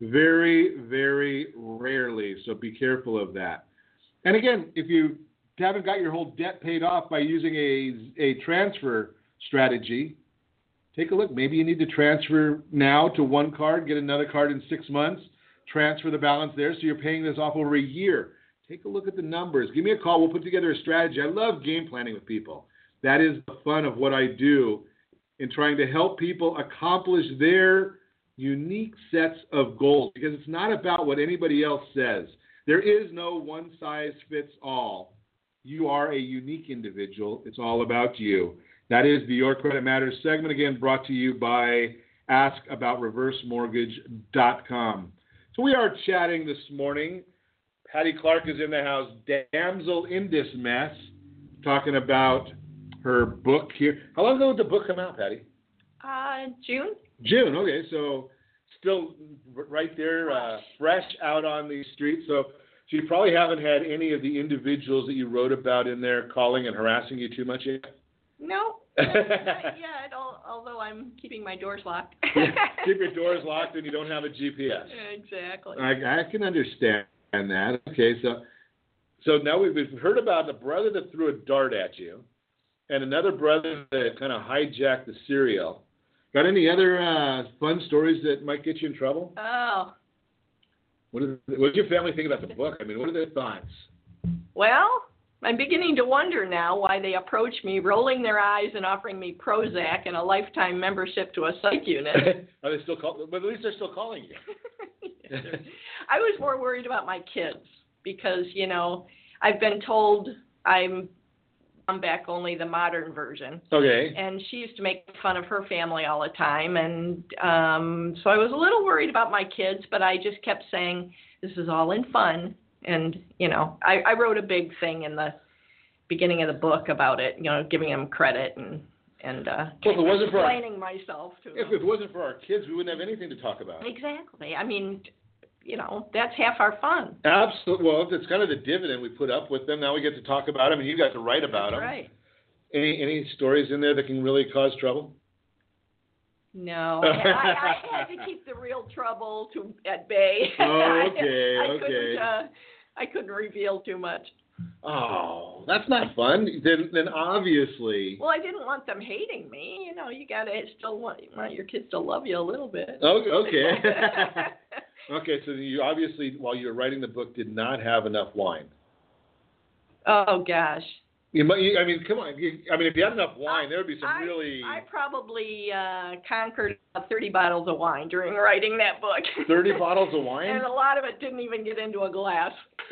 Very, very rarely. So be careful of that. And again, if you haven't got your whole debt paid off by using a, a transfer strategy, take a look. Maybe you need to transfer now to one card, get another card in six months, transfer the balance there so you're paying this off over a year. Take a look at the numbers. Give me a call. We'll put together a strategy. I love game planning with people. That is the fun of what I do in trying to help people accomplish their unique sets of goals, because it's not about what anybody else says. There is no one size fits all. You are a unique individual. It's all about you. That is the Your Credit Matters segment, again, brought to you by ask about reverse mortgage dot com. So we are chatting this morning. Patty Clark is in the house, Damsel in This Mess, talking about her book here. How long ago did the book come out, Patty? Uh, June. June, okay. So still right there, uh, fresh out on the streets. So So you probably haven't had any of the individuals that you wrote about in there calling and harassing you too much yet? No, not yet, although I'm keeping my doors locked. Keep your doors locked and you don't have a G P S. Exactly. I, I can understand that. Okay, so so now we've, we've heard about a brother that threw a dart at you and another brother that kind of hijacked the cereal. Got any other uh, fun stories that might get you in trouble? Oh. What, is, what does your family think about the book? I mean, what are their thoughts? Well, I'm beginning to wonder now why they approach me, rolling their eyes and offering me Prozac and a lifetime membership to a psych unit. Are they still calling? But at least they're still calling you. I was more worried about my kids because, you know, I've been told I'm I'm back only the modern version. Okay. And she used to make fun of her family all the time. And um, so I was a little worried about my kids, but I just kept saying, this is all in fun. And, you know, I, I wrote a big thing in the beginning of the book about it, you know, giving them credit and, and uh, well, if it wasn't explaining for our, myself to if them. If it wasn't for our kids, we wouldn't have anything to talk about. Exactly. I mean, you know, that's half our fun. Absolutely. Well, it's kind of the dividend we put up with them. Now we get to talk about them, and you got to write about that's them. Right. Any any stories in there that can really cause trouble? No, I, I, I had to keep the real trouble to at bay. Oh, okay, I, I okay. Couldn't, uh, I couldn't reveal too much. Oh, that's not fun. Then, then obviously. Well, I didn't want them hating me. You know, you gotta still want, want your kids to love you a little bit. Okay. Okay. Okay, so you obviously, while you were writing the book, did not have enough wine. Oh gosh. You might. You, I mean, come on. You, I mean, if you had enough wine, there would be some I, really. I probably uh, conquered about thirty bottles of wine during writing that book. Thirty bottles of wine. And a lot of it didn't even get into a glass.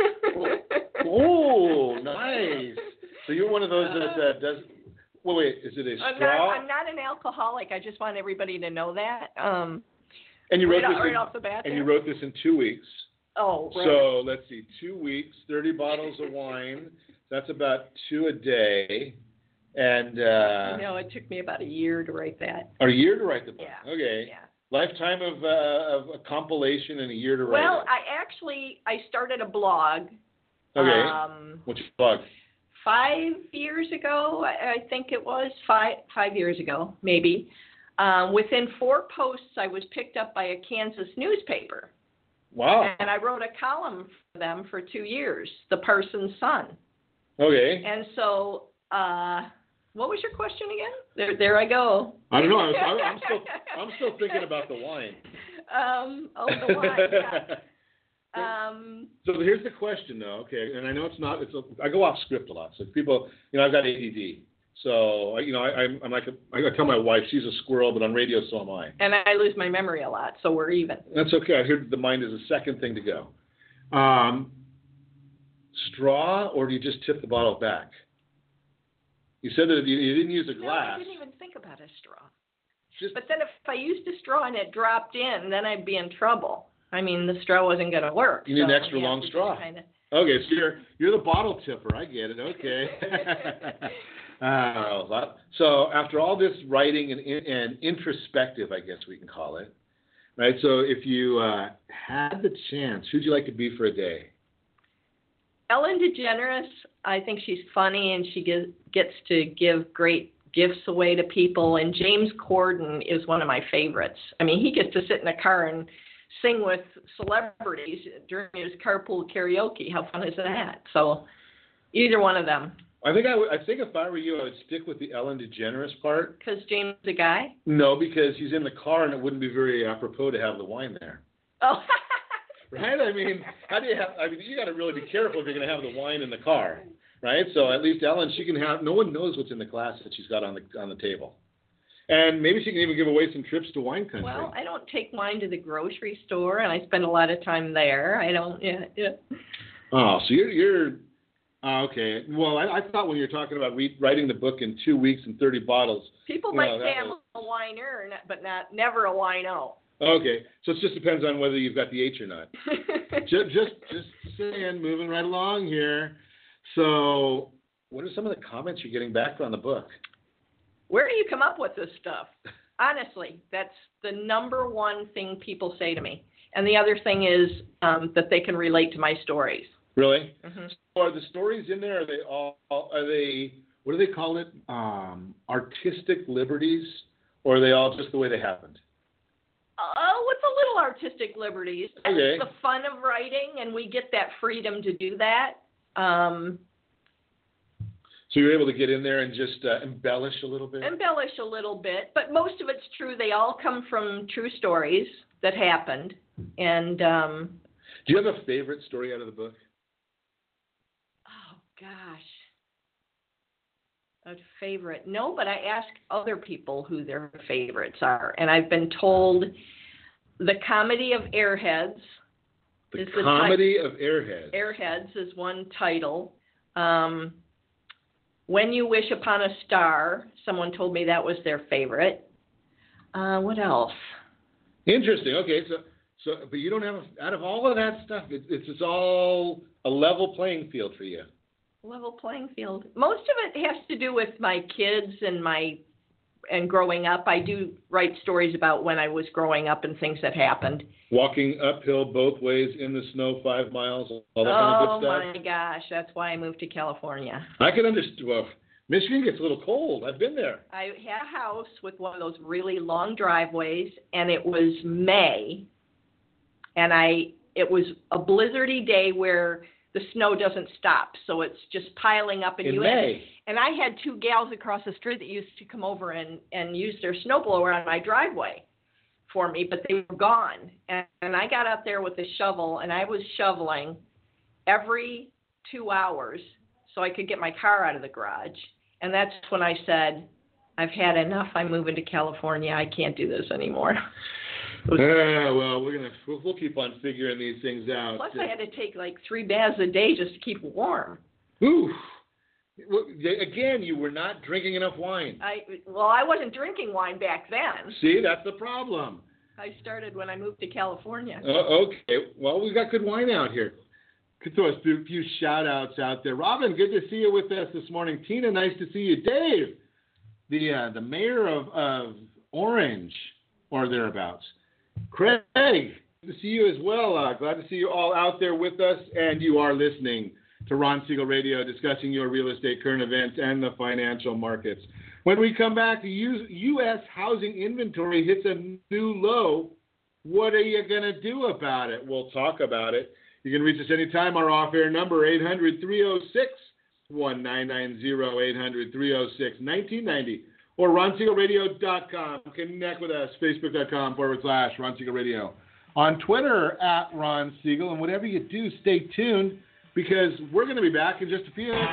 Oh, nice. So you're one of those that uh, does. Well, wait. Is it a I'm straw? not, I'm not an alcoholic. I just want everybody to know that. Um, and you wrote right, this right in, off the bat. And there. you wrote this in two weeks. Oh, right. So let's see, two weeks, thirty bottles of wine. That's about two a day, and uh, no, it took me about a year to write that. Or a year to write the book. Yeah. Okay. Yeah. Lifetime of uh, of a compilation and a year to write. Well, it. I actually I started a blog. Okay. Um, What's your blog? Five years ago, I, I think it was five five years ago, maybe. Um, within four posts, I was picked up by a Kansas newspaper. Wow. And I wrote a column for them for two years, The Parsons Sun. Okay. And so, uh, what was your question again? There, there I go. I don't know. I was, I, I'm still, I'm still thinking about the wine. Um, oh, the wine. Yeah. Um, so here's the question, though. Okay, and I know it's not. It's a, I go off script a lot. So people, you know, I've got A D D. So you know, I, I'm, I'm like a, I tell my wife she's a squirrel, but on radio, so am I. And I lose my memory a lot, so we're even. That's okay. I heard the mind is the second thing to go. Um, straw, or do you just tip the bottle back? You said that you, you didn't use a glass. No, I didn't even think about a straw. Just, but then if I used a straw and it dropped in, then I'd be in trouble. I mean, the straw wasn't going to work. You need so an extra long straw. Kinda... Okay, so you're you're the bottle tipper. I get it. Okay. uh, so after all this writing and, and introspective, I guess we can call it, right? So if you uh, had the chance, who'd you like to be for a day? Ellen DeGeneres. I think she's funny and she gives, gets to give great gifts away to people. And James Corden is one of my favorites. I mean, he gets to sit in a car and sing with celebrities during his carpool karaoke. How fun is that? So either one of them. I think I, w- I think if I were you, I would stick with the Ellen DeGeneres part. Because James is a guy? No, because he's in the car and it wouldn't be very apropos to have the wine there. Oh. Right? I mean, how do you have? I mean, you got to really be careful if you're going to have the wine in the car, right? So at least Ellen, she can have. No one knows what's in the glass that she's got on the on the table. And maybe she can even give away some trips to wine country. Well, I don't take wine to the grocery store, and I spend a lot of time there. I don't, yeah, yeah. Oh, so you're, you're uh, okay. Well, I, I thought when you were talking about re- writing the book in two weeks and thirty bottles. People might say I'm was... a whiner, but not never a wino. Okay, so it just depends on whether you've got the H or not. just, just, just saying, moving right along here. So, what are some of the comments you're getting back on the book? Where do you come up with this stuff? Honestly, that's the number one thing people say to me. And the other thing is um, that they can relate to my stories. Really? Mm-hmm. So are the stories in there, are they all, are they, what do they call it? Um, artistic liberties? Or are they all just the way they happened? Oh, with a little artistic liberties. Okay. It's the fun of writing, and we get that freedom to do that. Um So you're able to get in there and just uh, embellish a little bit? Embellish a little bit, but most of it's true. They all come from true stories that happened. And um, do you have a favorite story out of the book? Oh, gosh. A favorite? No, but I ask other people who their favorites are. And I've been told The Comedy of Airheads The is the Comedy ti- of Airheads. Airheads is one title. Um, When You Wish Upon a Star, someone told me that was their favorite. Uh, what else? Interesting. Okay, so so but you don't have out of all of that stuff, it, it's it's all a level playing field for you. Level playing field. Most of it has to do with my kids and my and growing up. I do write stories about when I was growing up and things that happened. Walking uphill both ways in the snow five miles, all that oh kind of good stuff. my gosh, that's why I moved to California. I can understand. Well, Michigan gets a little cold. I've been there. I had a house with one of those really long driveways, and it was May, and I it was a blizzardy day where the snow doesn't stop, so it's just piling up. And In you May. Had, and I had two gals across the street that used to come over and, and use their snowblower on my driveway for me, but they were gone. And, and I got out there with a shovel, and I was shoveling every two hours so I could get my car out of the garage. And that's when I said, I've had enough. I'm moving to California. I can't do this anymore. Yeah, well, we're gonna we'll, we'll keep on figuring these things out. Plus, I had to take like three baths a day just to keep warm. Ooh. Well, again, you were not drinking enough wine. I well, I wasn't drinking wine back then. See, that's the problem. I started when I moved to California. Uh, okay. Well, we've got good wine out here. Could throw a few shout outs out there. Robin, good to see you with us this morning. Tina, nice to see you. Dave, the uh, the mayor of, of Orange or thereabouts. Craig, good to see you as well. Uh, glad to see you all out there with us, and you are listening to Ron Siegel Radio, discussing your real estate current events and the financial markets. When we come back, the U S housing inventory hits a new low. What are you going to do about it? We'll talk about it. You can reach us anytime. Our off-air number, eight hundred, three oh six, one nine nine zero, eight hundred, three oh six, nineteen ninety, or ron siegel radio dot com. Connect with us, facebook.com forward slash Ron Siegel Radio. On Twitter, at Ron Siegel. And whatever you do, stay tuned, because we're going to be back in just a few.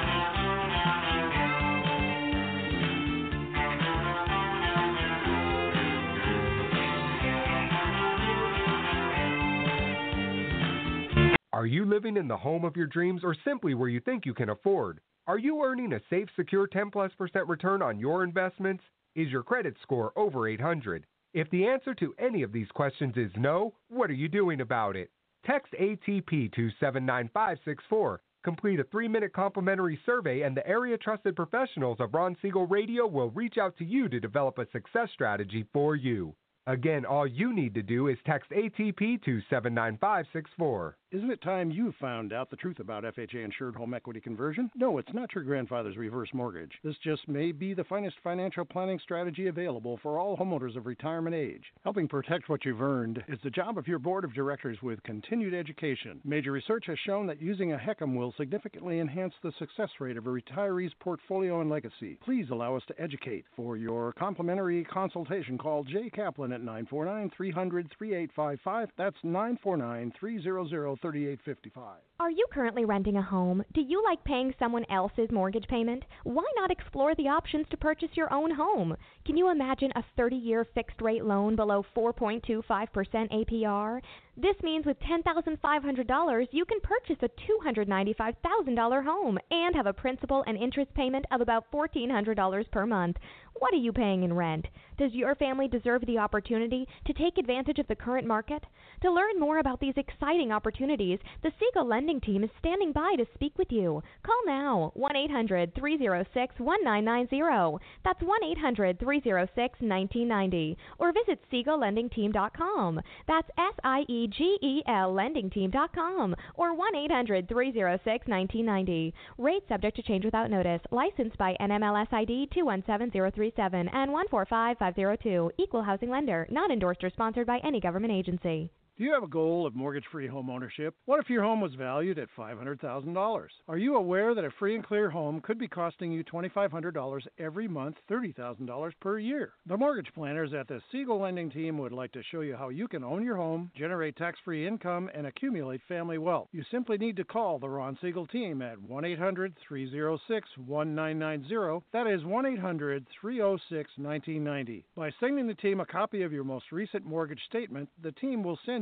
Are you living in the home of your dreams, or simply where you think you can afford? Are you earning a safe, secure ten plus percent return on your investments? Is your credit score over eight hundred? If the answer to any of these questions is no, what are you doing about it? Text A T P to seven nine five six four. Complete a three-minute complimentary survey, and the area-trusted professionals of Ron Siegel Radio will reach out to you to develop a success strategy for you. Again, all you need to do is text A T P to seven nine five six four. Isn't it time you found out the truth about F H A insured home equity conversion? No, it's not your grandfather's reverse mortgage. This just may be the finest financial planning strategy available for all homeowners of retirement age. Helping protect what you've earned is the job of your board of directors with continued education. Major research has shown that using a HECM will significantly enhance the success rate of a retiree's portfolio and legacy. Please allow us to educate. For your complimentary consultation, call Jay Kaplan at nine four nine, three hundred, thirty-eight fifty-five. That's nine four nine, three hundred, thirty-eight fifty-five. Are you currently renting a home? Do you like paying someone else's mortgage payment? Why not explore the options to purchase your own home? Can you imagine a thirty-year fixed-rate loan below four point two five percent A P R? This means with ten thousand five hundred dollars, you can purchase a two hundred ninety-five thousand dollars home and have a principal and interest payment of about fourteen hundred dollars per month. What are you paying in rent? Does your family deserve the opportunity to take advantage of the current market? To learn more about these exciting opportunities, the Siegel Lending Team is standing by to speak with you. Call now, one eight hundred, three oh six, one nine nine zero. That's one eight hundred, three oh six, nineteen ninety. Or visit siegel lending team dot com. That's S I E G E L lending team dot com. Or one eight hundred, three oh six, nineteen ninety. Rate subject to change without notice. Licensed by N M L S I D two one seven zero three seven and one four five five zero two. Equal housing lender. Not endorsed or sponsored by any government agency. Do you have a goal of mortgage-free home ownership? What if your home was valued at five hundred thousand dollars? Are you aware that a free and clear home could be costing you twenty-five hundred dollars every month, thirty thousand dollars per year? The mortgage planners at the Siegel Lending Team would like to show you how you can own your home, generate tax-free income, and accumulate family wealth. You simply need to call the Ron Siegel Team at one eight hundred, three oh six, one nine nine zero. That is one eight hundred, three oh six, nineteen ninety. By sending the team a copy of your most recent mortgage statement, the team will send you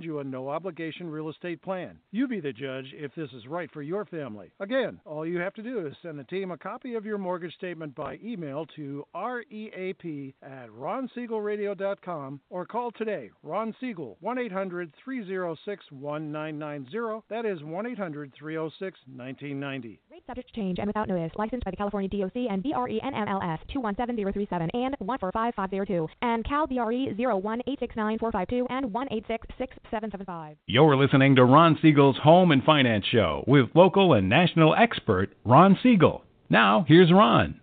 you a no-obligation real estate plan. You be the judge if this is right for your family. Again, all you have to do is send the team a copy of your mortgage statement by email to reap at ron siegel radio dot com or call today. Ron Siegel, one eight hundred three oh six one nine nine zero. That is one eight hundred three oh six nineteen ninety. Rate subject to change and without notice. Licensed by the California D O C and B R E N M L S two one seven zero three seven and one four five five zero two and Cal B R E zero one eight six nine four five two and one eight six six seven seven five. You're listening to Ron Siegel's Home and Finance Show with local and national expert Ron Siegel. Now, here's Ron.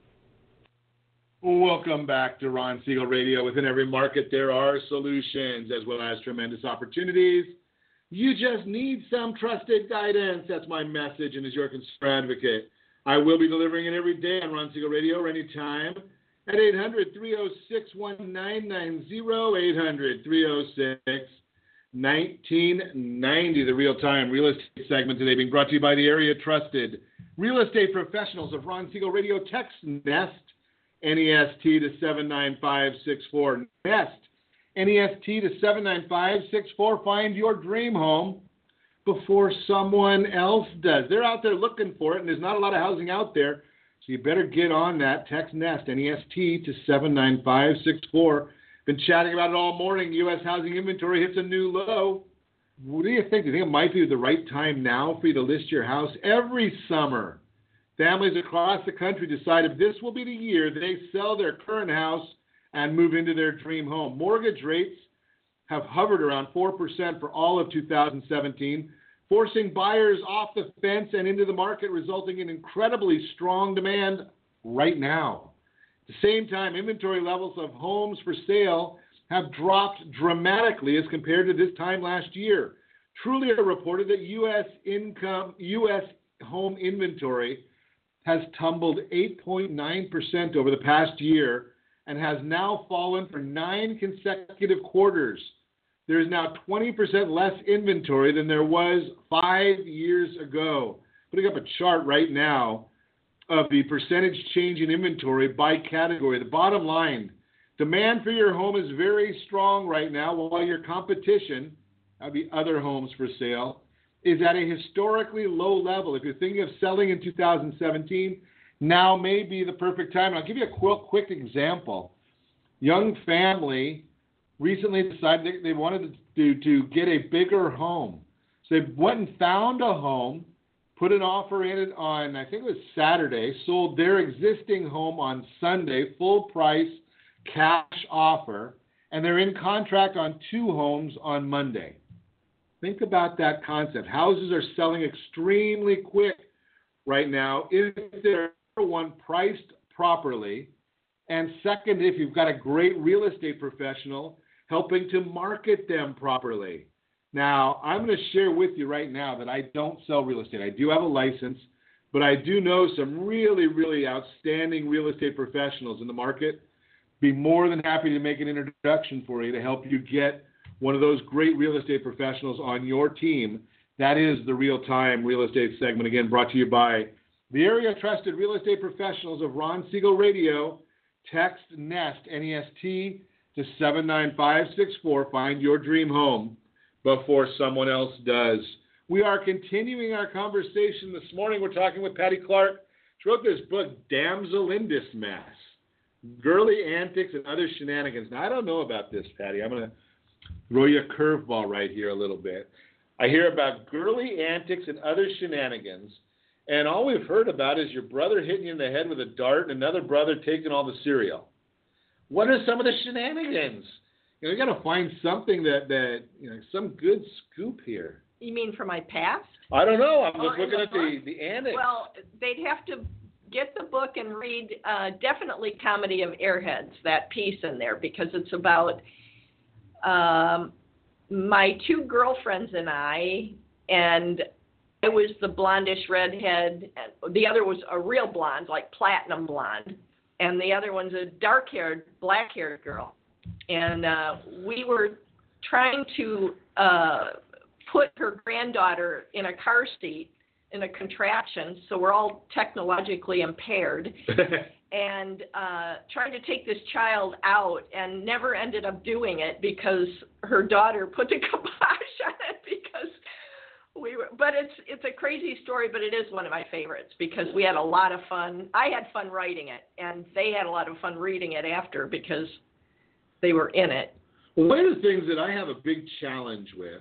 Welcome back to Ron Siegel Radio. Within every market, there are solutions as well as tremendous opportunities. You just need some trusted guidance. That's my message, and as your consumer advocate, I will be delivering it every day on Ron Siegel Radio or anytime at eight hundred three oh six one nine nine zero, eight hundred three oh six nineteen ninety, the real-time real estate segment today being brought to you by the area trusted real estate professionals of Ron Siegel Radio. Text NEST, N E S T to seven nine five six four. NEST, N E S T to seven nine five six four. Find your dream home before someone else does. They're out there looking for it, and there's not a lot of housing out there, so you better get on that. Text NEST, N E S T to seven nine five six four. Been chatting about it all morning. U S housing inventory hits a new low. What do you think? Do you think it might be the right time now for you to list your house? Every summer, families across the country decide if this will be the year they sell their current house and move into their dream home. Mortgage rates have hovered around four percent for all of two thousand seventeen, forcing buyers off the fence and into the market, resulting in incredibly strong demand right now. At the same time, inventory levels of homes for sale have dropped dramatically as compared to this time last year. Trulia reported that U S income, U S home inventory has tumbled eight point nine percent over the past year and has now fallen for nine consecutive quarters. There is now twenty percent less inventory than there was five years ago. Putting up a chart right now of the percentage change in inventory by category. The bottom line, demand for your home is very strong right now, while your competition, uh, the other homes for sale, is at a historically low level. If you're thinking of selling in two thousand seventeen, now may be the perfect time. And I'll give you a quick, quick example. Young family recently decided they, they wanted to, to get a bigger home. So they went and found a home, put an offer in it on, I think it was Saturday, sold their existing home on Sunday, full price, cash offer, and they're in contract on two homes on Monday. Think about that concept. Houses are selling extremely quick right now if they're, one, priced properly, and second, if you've got a great real estate professional helping to market them properly. Now, I'm going to share with you right now that I don't sell real estate. I do have a license, but I do know some really, really outstanding real estate professionals in the market. Be more than happy to make an introduction for you to help you get one of those great real estate professionals on your team. That is the real-time real estate segment, again, brought to you by the area trusted real estate professionals of Ron Siegel Radio. Text NEST, N E S T, to seven nine five six four. Find your dream home before someone else does. We are continuing our conversation this morning. We're talking with Patty Clark. She wrote this book, Damsel in Dismass, Girly Antics and Other Shenanigans. Now, I don't know about this, Patty. I'm going to throw you a curveball right here a little bit. I hear about girly antics and other shenanigans, and all we've heard about is your brother hitting you in the head with a dart and another brother taking all the cereal. What are some of the shenanigans? You know, you got to find something that, that, you know, some good scoop here. You mean from my past? I don't know. I'm oh, just looking the at the, the antics. Well, they'd have to get the book and read uh, definitely Comedy of Airheads, that piece in there, because it's about um, my two girlfriends and I, and I was the blondish redhead. And the other was a real blonde, like platinum blonde. And the other one's a dark-haired, black-haired girl. And uh, we were trying to uh, put her granddaughter in a car seat in a contraption, so we're all technologically impaired, and uh, trying to take this child out, and never ended up doing it because her daughter put the kibosh on it because we were. But it's it's a crazy story, but it is one of my favorites because we had a lot of fun. I had fun writing it, and they had a lot of fun reading it after because they were in it. Well, one of the things that I have a big challenge with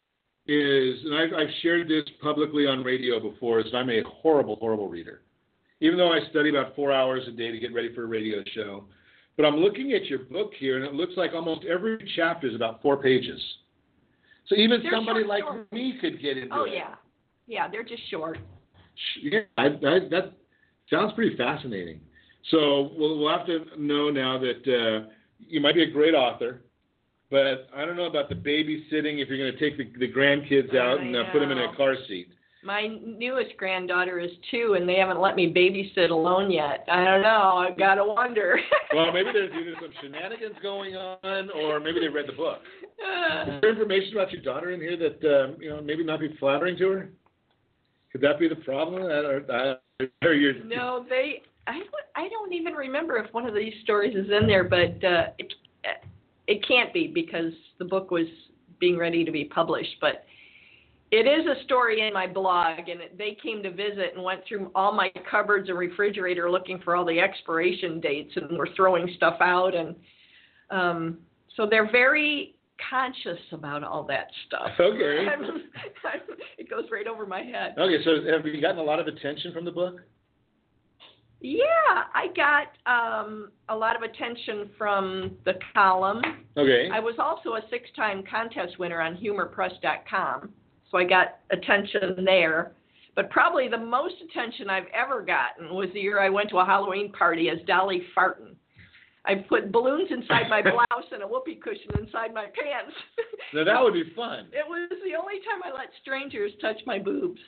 is, and I've, I've shared this publicly on radio before, is I'm a horrible, horrible reader. Even though I study about four hours a day to get ready for a radio show. But I'm looking at your book here, and it looks like almost every chapter is about four pages. So even They're somebody short like stories. me could get into Oh, it. yeah. Yeah, they're just short. Yeah, I, I, that sounds pretty fascinating. So we'll, we'll have to know now that uh, you might be a great author, but I don't know about the babysitting if you're going to take the, the grandkids out I and uh, put them in a know. car seat. My newest granddaughter is two, and they haven't let me babysit alone yet. I don't know. I've got to wonder. Well, maybe there's either some shenanigans going on, or maybe they read the book. Uh, Is there information about your daughter in here that um, you know maybe not be flattering to her? Could that be the problem? Or, uh, or you're... no, they. I don't. I don't even remember if one of these stories is in there, but uh, it it can't be because the book was being ready to be published. But it is a story in my blog, and it, they came to visit and went through all my cupboards and refrigerator looking for all the expiration dates, and were throwing stuff out, and um, so they're very conscious about all that stuff. Okay. I'm, I'm, it goes right over my head. Okay, so have you gotten a lot of attention from the book? Yeah, I got um, a lot of attention from the column. Okay. I was also a six-time contest winner on humor press dot com, so I got attention there. But probably the most attention I've ever gotten was the year I went to a Halloween party as Dolly Farton. I put balloons inside my blouse and a whoopee cushion inside my pants. Now that would be fun. It was the only time I let strangers touch my boobs.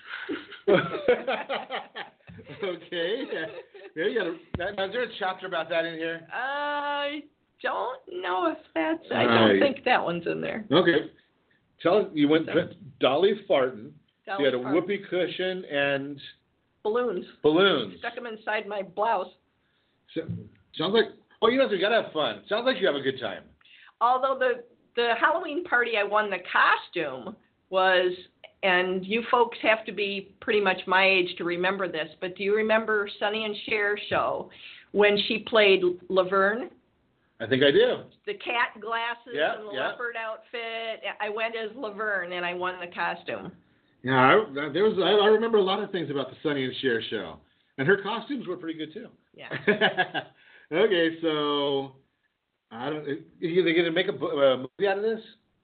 Okay. Yeah, you gotta, now, is there a chapter about that in here? I don't know if that's. I Right. don't think that one's in there. Okay. Tell us, you went So- Dolly Farton. Dolly you had a Farton. whoopee cushion and Balloons. balloons. Stuck them inside my blouse. So, sounds like, oh, you know, you gotta have fun. Sounds like you have a good time. Although the the Halloween party I won the costume was, and you folks have to be pretty much my age to remember this, but do you remember Sonny and Cher show when she played Laverne? I think I do. The cat glasses Yeah, and the yeah. leopard outfit. I went as Laverne and I won the costume. Yeah, I, there was. I, I remember a lot of things about the Sonny and Cher show, and her costumes were pretty good too. Yeah. Okay, so I don't. Are they going to make a uh, movie out of this?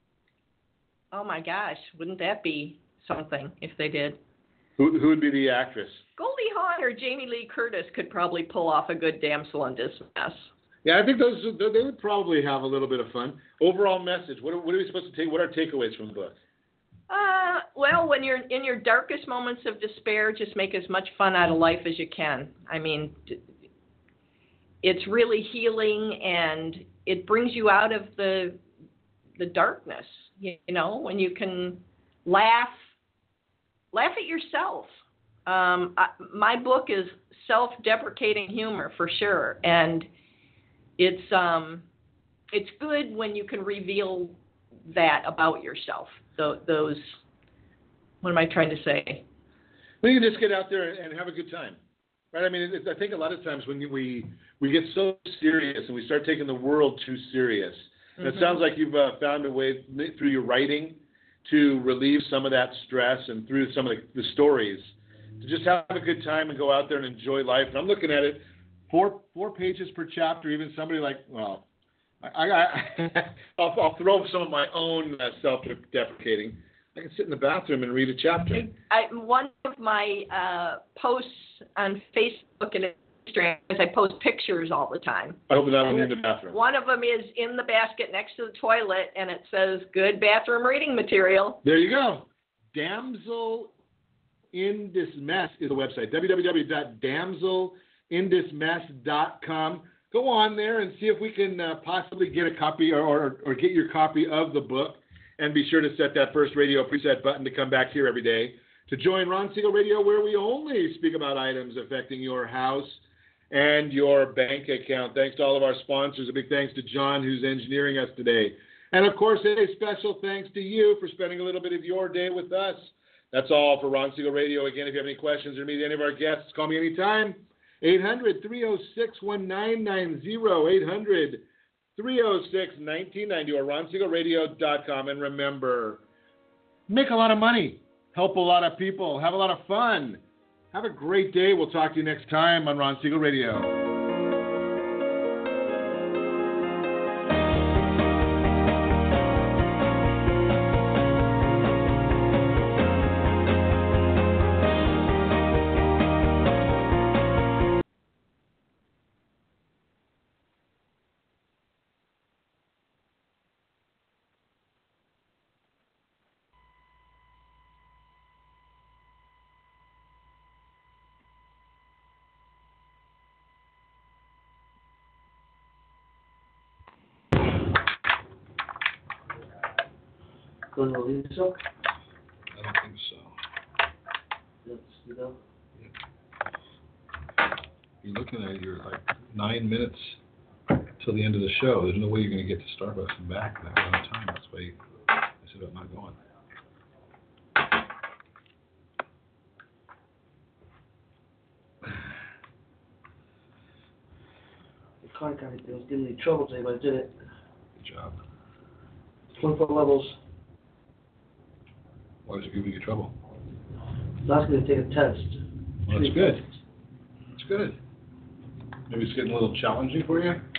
Oh my gosh, wouldn't that be something if they did? Who who would be the actress? Goldie Hawn or Jamie Lee Curtis could probably pull off a good damsel in distress. Yeah, I think those they would probably have a little bit of fun. Overall message. What are, what are we supposed to take? What are takeaways from the book? Uh, well, when you're in your darkest moments of despair, just make as much fun out of life as you can. I mean, it's really healing, and it brings you out of the the darkness. You know, when you can laugh, laugh at yourself. Um, I, my book is self-deprecating humor for sure, and it's um, it's good when you can reveal that about yourself. So, those, what am I trying to say? Well, you can just get out there and have a good time, right? I mean, it's, I think a lot of times when we we get so serious and we start taking the world too serious, and Mm-hmm. it sounds like you've uh, found a way through your writing to relieve some of that stress, and through some of the, the stories to just have a good time and go out there and enjoy life. And I'm looking at it, four four pages per chapter. Even somebody like, well, I, I, I'll, I'll throw some of my own uh, self-deprecating. I can sit in the bathroom and read a chapter. I, one of my uh, posts on Facebook and Instagram is I post pictures all the time. I hope that I'm in the bathroom. One of them is in the basket next to the toilet, and it says, good bathroom reading material. There you go. Damsel in This Mess is the website, w w w dot damsel in this mess dot com. Go on there and see if we can uh, possibly get a copy or, or, or get your copy of the book. And be sure to set that first radio preset button to come back here every day. to join Ron Siegel Radio, where we only speak about items affecting your house and your bank account. Thanks to all of our sponsors. A big thanks to John, who's engineering us today. And, of course, a special thanks to you for spending a little bit of your day with us. That's all for Ron Siegel Radio. Again, if you have any questions or meet any of our guests, call me anytime. eight hundred, three oh six, nineteen ninety, eight hundred, three oh six, nineteen ninety, or ron siegel radio dot com. And remember, make a lot of money, help a lot of people, have a lot of fun. Have a great day. We'll talk to you next time on Ron Siegel Radio. Going to leave so? I don't think so. Let's do that. Yeah. You're looking at you're like nine minutes till the end of the show. There's no way you're going to get to Starbucks and back that amount of time. That's why you, I said I'm not going. The car kind of was giving me trouble today, but I did it. Good job. twenty-four levels. Why does it give you trouble? Last going to take a test. Well, that's good. That's good. Maybe it's getting a little challenging for you?